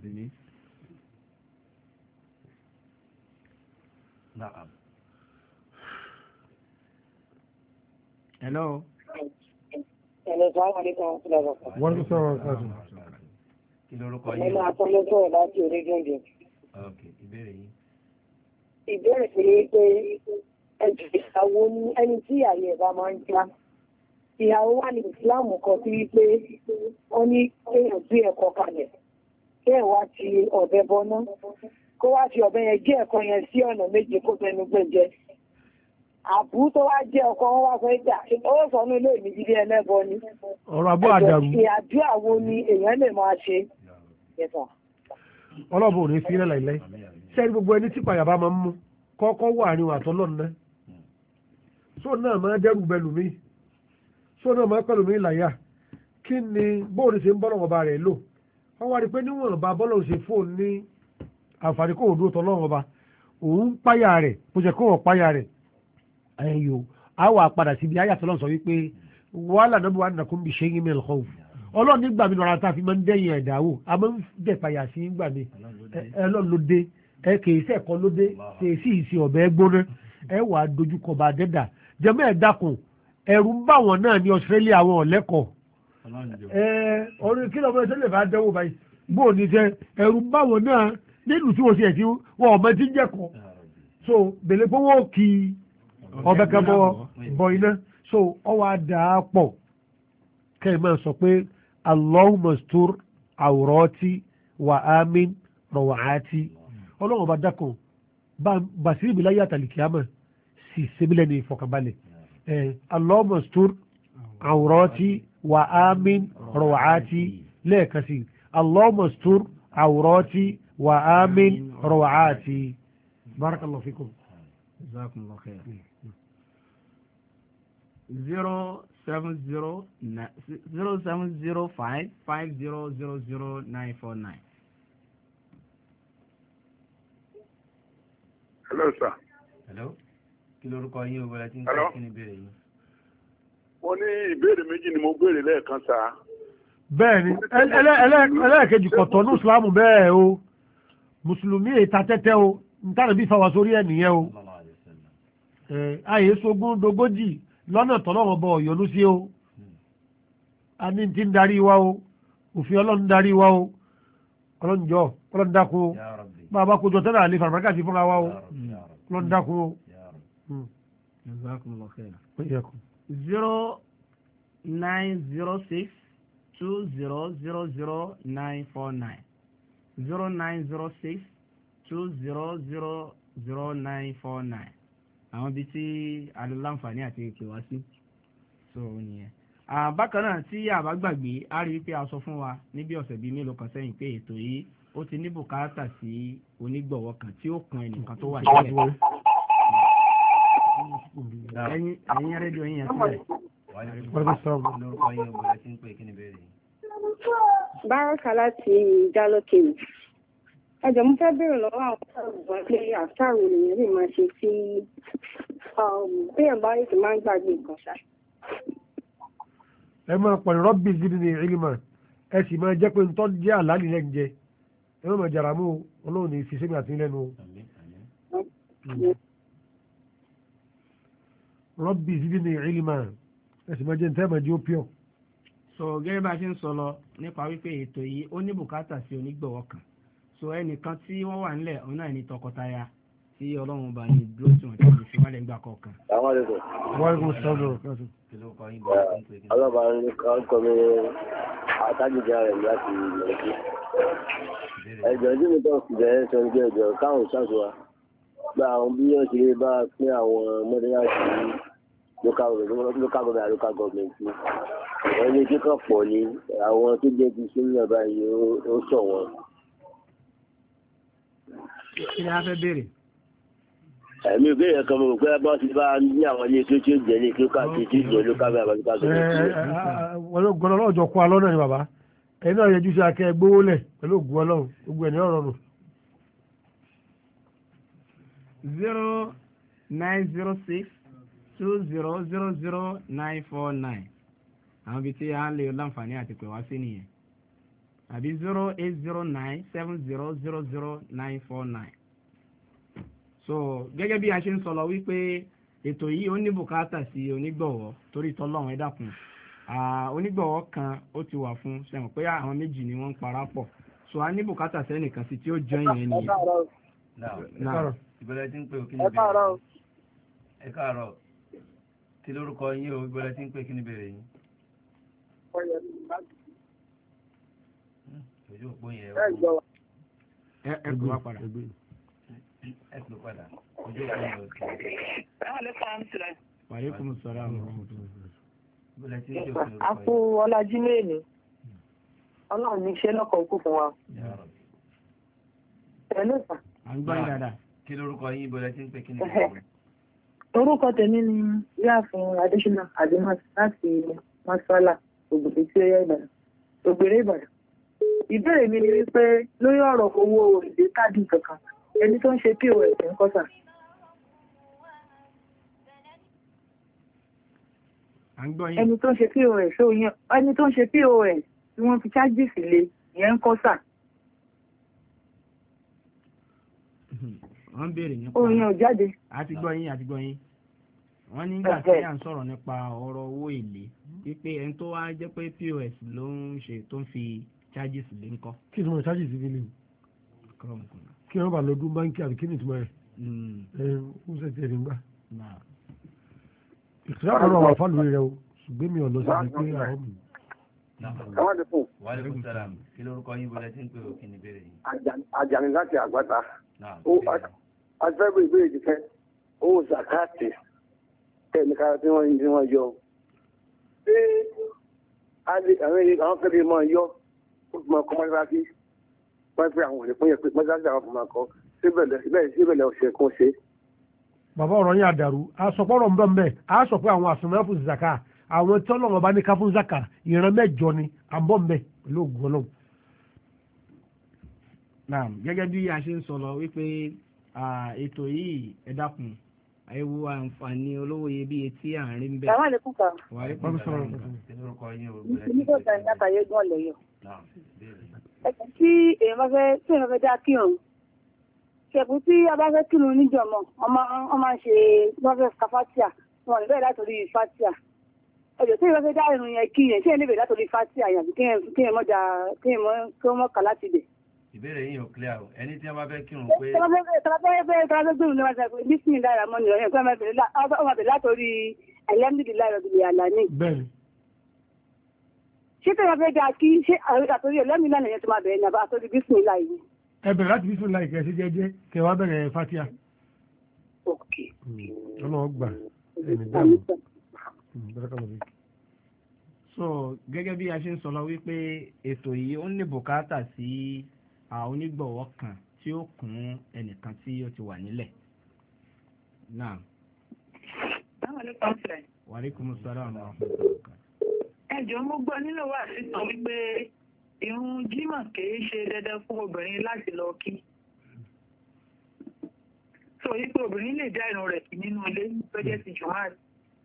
Hello. Assalamu alaikum. Wọ́n ní sọ̀rọ̀ ọ̀sán. Kí lorúkọ yín? Ẹnu àtọ́lọ́sọ̀rọ̀ láti orí jọ́jọ́. Ìbéèrè yín. Ìbéèrè pé ìyàwó ní ẹni tí àyè ẹ̀bá máa ń já. Ìyàwó wà ní ìsìláàmù kan sí wípé wọ́n ní kéèyàn gbé ẹ̀kọ́ kalẹ̀. Kéèyàn wá ti ọ̀bẹ bọ́ná. Kó wá fi ọ̀bẹ yẹn gé ẹ̀kọ́ yẹn sí ọ̀nà méje kó fẹnu gbẹ̀jẹ. Àbú tó wá jẹ́ ọkọ wọn wá fẹ́ jà ó sọnù ilé mi jíde ẹlẹ́bọ ni. Ọ̀rọ̀ abọ́ àdàrú. Ìyàdúrà wo ni èèyàn lè máa ṣe? Ọlọ́bù ò ní fi ilẹ̀ láìláì. Sẹ́ni gbogbo ẹni tí pàyàbá máa ń mú kọ́kọ́ wà ní àtọ́lọ́nù náà. Só náà máa dẹ́rù bẹ́lù mí. Só náà máa pẹ̀lú mi láyà. Kí ni bóòlù ṣe ń bọ́ lọ́wọ́ ọba rẹ̀ lò? Wọ́n wá rí pé níwọ̀n bá bọ́lọ̀ ṣe fóònù ní àǹfààní kò dúró tọ́lọ́wọ́ ọba. Òun páyà rẹ̀ bó ṣe kó wọ́n páyà rẹ̀. Ẹyọ àwọn àpadà síbi ayàtọ̀ lọ́n sọ wípé wàhálà náà wà nàkún bí ṣe yín mẹ́lẹ̀ kọ́ ọlọ́run nígbà mi lọ́ra tá a fi máa ń dẹ́yìn ẹ̀dá wò a máa ń dẹ̀pàyà sí gbà mí ẹlọ́run ló dé ẹ kì í sẹ́ẹ̀kọ́ ló dé kì í sì ìsìn ọ̀bẹ gbóná ẹ wà á dojúkọ bá dẹ́dà jẹ́mọ́ ẹ̀ dákun ẹ̀rù ń bá wọn náà ní Australia àwọn ọ̀lẹ́kọ̀ọ́ orin kí lọ́mọ ẹsẹ̀ lè bá dẹ́wò báyìí bó ní sẹ́ ẹ̀rù ń bá wọn náà nílùú tí wọ́n ti ẹ̀ tí wọ́n ọmọ ti ń jẹ́kọ̀ọ́ so bèlè pé wọ́n kì í ọbẹ̀ kan bọ̀ iná so ọwọ́ àdá pọ̀ kẹ́ ẹ̀ máa sọ pé Allahumma stur awrati wa amin rawati ọlọ́run ọba dákan bàṣírí mi láyé àtàlìkíámà sì sẹ́mílẹ̀ ní ìfọkànbalẹ̀ Allahumma stur awrati wa amin rawati lẹ́ẹ̀kan sí Allahumma stur awrati wa amin rawati barakallahu fikum. Jazakumullahu khairan. 07055000949. Hello, sir. Hello. Kí lorúkọ yín o bẹ̀rẹ̀ tí ń Hello. kí ni ìbéèrè yín? Wọ́n ní ìbéèrè méjì ni mo béèrè lẹ́ẹ̀kan sá. Bẹ́ẹ̀ni ẹlẹ́ẹ̀kejì kọ̀tọ̀ ní ìsìlámù bẹ́ẹ̀ o mùsùlùmí èta tẹ́tẹ́ o ntànà bí fàwọn sórí ẹ̀ nìyẹn o àyè sógún dogójì lọ́nà tọ́lọ́wọ́ bọ̀ ọ̀yọ́nú sí o a ní ti ń darí wa o òfin ọlọ́run darí wa o ọlọ́run jọ ọlọ́run dákun o bàbá kojọ tẹ́lẹ̀ àlè fàràmàkà sí fúnra wa o ọlọ́run dákun o. 0906 2000949 0906 2000949 àwọn ibi tí alóláǹfààní àti ìpè wá sí so nìyẹn. Bákan náà tí a bá gbàgbé a rí pé a sọ fún wa níbi ọ̀sẹ̀ bíi mélòó kan sẹ́yìn pé ètò yìí ó ti ní bùkátà sí onígbọ̀wọ́ kan tí ó kan ẹnìkan tó wà nílẹ̀. ẹ̀yin rédíò yín yẹn sílẹ̀. lórúkọ yín o bẹ̀rẹ̀ tí ń pè kí ni ìbéèrè yín? Báràkà láti Ìjálókè. Ẹjọ́ mo fẹ́ bèèrè lọ́wọ́ àwọn ọ̀gbọ́n pé àṣàrò ènìyàn lè máa ṣe tí péyàn bá rí ti máa ń gbàgbé nǹkan ṣá. ẹ máa pọ̀ ní rọ́bì zidni ilma ẹ sì máa jẹ́ pé ntọ́ jẹ́ àlàálì lẹ́ ń jẹ ẹ máa jàrà mú ọlọ́run ní fi sẹ́mi àti lẹ́nu rọ́bì zidni ilma ẹ sì máa jẹ́ ntẹ́ máa jẹ́ ópíọ̀. so gẹ́gẹ́ bá a ṣe ń sọ lọ nípa wípé ètò yìí ó ní bùkátà sí onígbọ̀wọ́ kan so ẹnìkan tí wọ́n wà nílẹ̀ òun náà ní tọkọtaya tí ọlọ́run bá ní dúró tí wọ́n ti lè fi wálé ńgbà kọ̀ọ̀kan. wàhálà sọ́dọ̀ kásù. ọlọ́ba ń kọ́ mi àtàjìjà rẹ̀ láti ìrẹ̀lẹ́kì. ẹ̀jọ̀ tí mi tọ́ sí bẹ̀rẹ̀ sọ ní ẹ̀jọ̀ káwọn ṣàṣùwà gba àwọn bí wọ́n ṣe bá pín àwọn mọ́dẹ́láṣí local government ẹni kíkọ́ pọ̀ ní àwọn tó jẹ́ ti sílẹ̀ báyìí ó sọ wọn. kí ni a fẹ́ béèrè. ẹ̀mí ìbéèrè kan mo rò pé bá ti bá ní àwọn ilé tó tí ó jẹ́ ní kí ó káàkiri tí ìjọ ló kábẹ́ àbájúká tó wọ́n gbọ́dọ̀ lọ́jọ́ kó alọ́ náà ni bàbá ẹ̀yin náà yẹjú sí akẹ́ gbówó lẹ̀ pẹ̀lú ògùn ọlọ́run gbogbo ẹ̀ ní ọ̀rọ̀ nù. 09062000949 àwọn ibi tí a ń lè láǹfààní àti pè wá sí nìyẹn àbí 08097000949. so gẹ́gẹ́ bí a ṣe ń sọ lọ wípé ètò yìí ó ní bùkátà sí onígbọ̀wọ́ torí tọ́lọ́run ẹ dákun onígbọ̀wọ́ kan ó ti wà fún sẹ́wọ̀n pé àwọn méjì ni wọ́n ń para pọ̀ so a ní bùkátà sẹ́nìkan sí tí ó jọ ìyẹn nìyẹn. ìbẹ̀rẹ̀ tí ń pè òkè ní bẹ̀rẹ̀ ẹ káàárọ̀ kí lórúkọ yín o ìbẹ̀rẹ̀ tí ń pè kí ní bẹ̀rẹ̀ yín. ojú òpó yẹn ẹ kò wá padà. ẹ kò padà ojú òpó yẹn o. wàlékùm sàlámù. ìbẹ̀rẹ̀ tí ń pè òkè ní a kú ọlájí lẹ́ẹ̀ni ọlọ́run ní iṣẹ́ lọ́kọ̀ òkú fún wa. ẹ̀lú ìfà. à ń gbọ́ yín dáadáa. kí lórúkọ yín ìbẹ̀rẹ̀ tí ń pè kí ní bẹ̀rẹ̀ yín. orúkọ tèmi ni yáàfin adésínà àdìmọ́s láti masfala ògbèrè tí ó yẹ ìbàdàn ògbèrè ìbàdàn. ìbéèrè mi ni wípé lórí ọ̀rọ̀ owó ìdè káàdì kankan ẹni tó ń ṣe pos ń kọ́sà. à ń gbọ́ yín. ẹni tó ń ṣe pos ẹni tó ń ṣe pos tí wọ́n fi chájìsì lé ìyẹn ń kọ́sà. wọ́n béèrè nípa òun yẹn ò jáde. àti gbọ́ yín wọ́n nígbà tí à ń sọ̀rọ̀ nípa ọ̀rọ̀ owó èlé wípé ẹni tó wá jẹ́ pé pos ló ń ṣe tó ń fi charges lé ńkọ́. kí ni mo charges fi lè kí wọ́n bá lọ dún báńkì àbí kí ni ìtumọ̀ rẹ̀ ó ṣe tiẹ̀ nígbà. ìtura kan náà wà fáwọn lórí rẹ o ṣùgbọ́n mi ò lọ sí pé àwọn mi. wàlẹ́kùn sálàmù kí lórúkọ yín bọ́lá tí ń pè òkè ní bẹ̀rẹ̀ yín. Àjàní láti àgbàta afẹ́bẹ̀ ìbéèrè ti fẹ́ owó zakati tẹ̀míkà tí wọ́n yọ pé àwọn fẹ́ bí máa yọ ó fi máa kọ́ mọ́sáàkì wọ́n fi àwọn òní fún yẹ pé mọ́sáàkì àwọn fún máa kọ́ síbẹ̀lẹ̀ ọ̀sẹ̀ kan ṣe. bàbá ọ̀rọ̀ yín àdàrú àsọpọ̀rọ̀ ń bọ̀ ń bẹ̀ á sọ pé àwọn àsùnmọ́ fún zaka àwọn tí ọlọ́run bá ní ká fún zaka ìran mẹ́jọ ni à ń bọ̀ ń bẹ̀ pẹ̀lú ògùn ọlọ́run. gẹ́gẹ́ bí a ṣe ń sọ lọ wípé ètò yìí ẹ dákun ẹ wo àǹfààní olówó iyebíye tí à ń rí ń bẹ̀. Àwọn àlékún kan. wàlékùm sàlámù. kí lórúkọ yín o. Nígbà tí àyíká tàyé gbọ́n lẹ́yọ̀. Tí èèyàn bá fẹ́ dá kírun, ṣẹ̀kú tí a bá fẹ́ kírun níjọ̀mọ́, wọ́n máa ń ṣe wọ́n fẹ́ ka fatia, wọn lè bẹ̀rẹ̀ látòrí fatia. Ẹ̀jọ̀ tí èèyàn fẹ́ dá irun yẹn kí yẹn, ṣé èèyàn lè bẹ̀rẹ̀ látòrí fatia yẹn àbí kéèyàn mọ́ kà láti bẹ̀. ìbéèrè yìí ò clear o ẹni tí wọ́n bá fẹ́ kírun pé. tọ́lá fẹ́ gbẹ̀rún ní wọ́n sọ pé bísí ìdára mọ́ nìyẹn pé ọmọ bẹ̀rẹ̀ látòrí ẹlẹ́mìdìláì ọ̀gbìn àlàní. bẹ́ẹ̀ni. ṣé tọ́lá fẹ́ dá kí ṣé àtòrí ẹlẹ́mìdìláì nìyẹn tó máa bẹ̀rẹ̀ nàbà àtòrí bísí ìláì yìí. ẹ bẹ̀rẹ̀ láti bísí ìláì kẹ́ ṣe jẹ́jẹ́ kẹ́ wá bẹ̀rẹ̀ fatia. ok. ọlọ́wọ́ gbà ẹni dáàbò. so gẹ́gẹ́ bí a ṣe ń sọ lọ wípé ètò yìí ó ní bùkátà sí onígbọ̀wọ́ kan tí ó kún ẹnìkan tí ó ti wà nílẹ̀ náà. wàlékùm sàlámù. ẹjọ́ mo gbọ́ nínú wà sítan wípé ìrun jímọ̀ kìí ṣe dandan fún obìnrin láti lọ kí. So wípé obìnrin lè dá ìrun rẹ̀ kí nínú ilé tó jẹ́ ti jùmọ̀.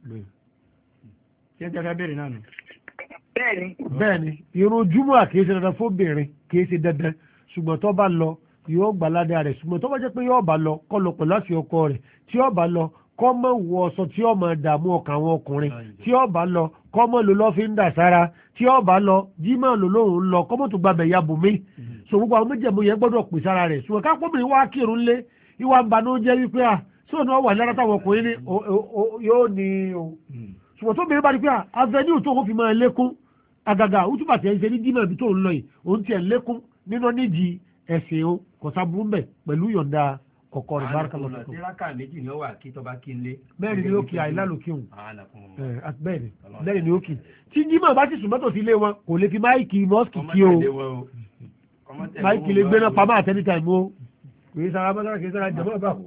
Ṣé jẹ́ fẹ́ bèrè náà nù? Bẹ́ẹ̀ni, ìrun júmọ̀ kìí ṣe dandan fóbìnrin kìí ṣe dandan ṣùgbọ́n tó bá lọ yóò gbà ládàá rẹ̀ ṣùgbọ́n tó bá jẹ́ pé yóò bá lọ kó lọ pẹ̀lú àṣẹ ọkọ rẹ̀ tí yóò bá lọ kó má wọ ọ̀ṣọ́ tí yóò máa dààmú ọkàn àwọn ọkùnrin tí yóò bá lọ kó má lò lọ́fíńdà sára tí yóò bá lọ jímọ̀ lò lóhùn lọ kó má tó gbàbẹ̀ ya bùnmí so gbogbo àwọn méjèèmọ̀ yẹn gbọ́dọ̀ pè sára rẹ̀ ṣùgbọ́n kápọ́bìnrin wá kírun lé ìwà ìbànújẹ́ wípé sóò ní wọ́n wà lára táwọn ọkùnrin ní yóò ní o ṣùgbọ́n tó bẹ̀rẹ̀ bá rí pé avenue tó fi máa lékún àgàgà útúbà tí ẹ ń ṣe ní jímọ̀ ibi tó ń lọ yìí òun tiẹ̀ lékún nínú nídìí ẹ̀sìn o kọ̀sáburú mbẹ̀ pẹ̀lú yọ̀ǹda ọkọ rẹ̀ bárúkà lọ́sọ̀tọ̀. àwọn ọ̀nà méjì ni ó wà kí tọ́ba kí n lé. bẹ́ẹ̀ni ni ó kì àìlá lókè òun bẹ́ẹ̀ni ni ó kì tí jímọ̀ bá ti sùn mọ́tò sí ilé wọn kò lè fi máìkì mọ́ọ̀sì kí o máìkì lè gbéná pamọ́ àtẹ́ni tàìmù o kò yé sara bọ́sára kì í sara jẹ̀mọ́ bá.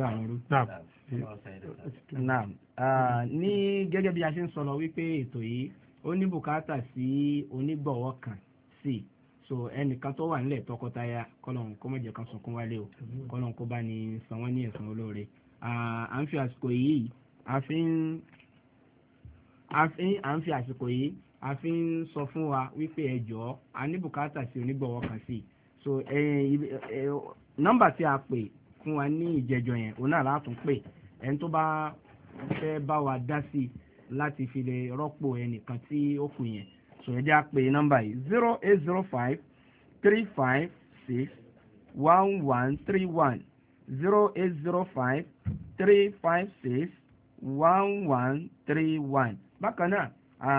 ní gẹ́gẹ́ bí a ṣe ń sọ̀rọ̀ wípé ètò yìí ó ní bùkátà sí onígbọ̀wọ́ kan sí so ẹnìkan tó wà nílẹ̀ tọkọtaya kọ́lọ́n kó mọ̀jẹ̀ kan sunkún wálé o kọ́lọ́n kó bá ní san wọ́n ní ẹ̀san olóore à ń fi àsìkò yìí a fi ń sọ fún wa wípé ẹ jọ̀ọ́ a ní bùkátà sí onígbọ̀wọ́ kan sí so nọ́mbà tí a pè fún wa ní ìjẹjọ yẹn òun náà látún pè ẹni tó bá fẹ́ bá wa dá sí láti fi lè rọ́pò ẹnìkan tí ó kù yẹn so ẹ jẹ́ á pè nọ́mbà yìí 0805-356-1131 0805-356-1131 bákan náà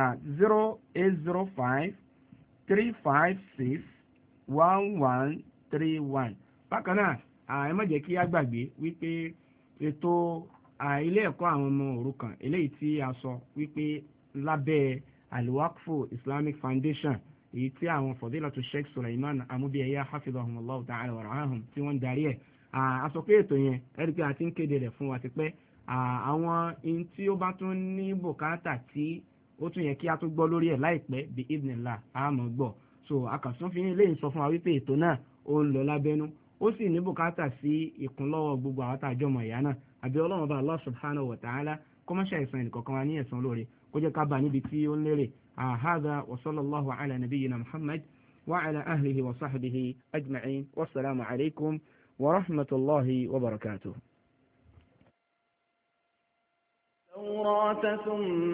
0805-356-1131 bákan náà ẹ má jẹ́ kí á gbàgbé wípé ètò ilé ẹ̀kọ́ àwọn ọmọ òrukàn eléyìí tí a sọ wípé lábẹ́ Al-Waqfu Islamic Foundation èyí tí àwọn Fadilatu Sheikh Sulaiman Amubiyaya hafidhahumullahu ta'ala wa ra'ahum tí wọ́n darí ẹ̀ a sọ pé ètò yẹn ẹ̀rí pé a ti ń kéde rẹ̀ fún wa ti pẹ́ àwọn in tí ó bá tún ní bùkátà tí ó tún yẹ kí a tún gbọ́ lórí ẹ̀ láìpẹ́ bí idhnillah àmọ́ gbọ́ so akàsùn fi lè sọ fún wa wípé ètò náà ó ń lọ lábẹ́nú ó sì ní bùkátà sí ìkúnlọ́wọ́ gbogbo àwọn àtàjọmọ̀ ìyá náà àbí ọlọ́run bá Allah subhanahu wa ta'ala kọ́mọ́ṣẹ́ ìsàn ẹnìkọ̀ọ̀kan wa ní ẹ̀san lóore kó jẹ́ ká bá níbi tí ó ń lérè hadha wa sallallahu ala nabiyyina Muhammad wa ala ahlihi wa sahbihi ajma'in wassalamu alaikum wa rahmatullahi wa barakatuh.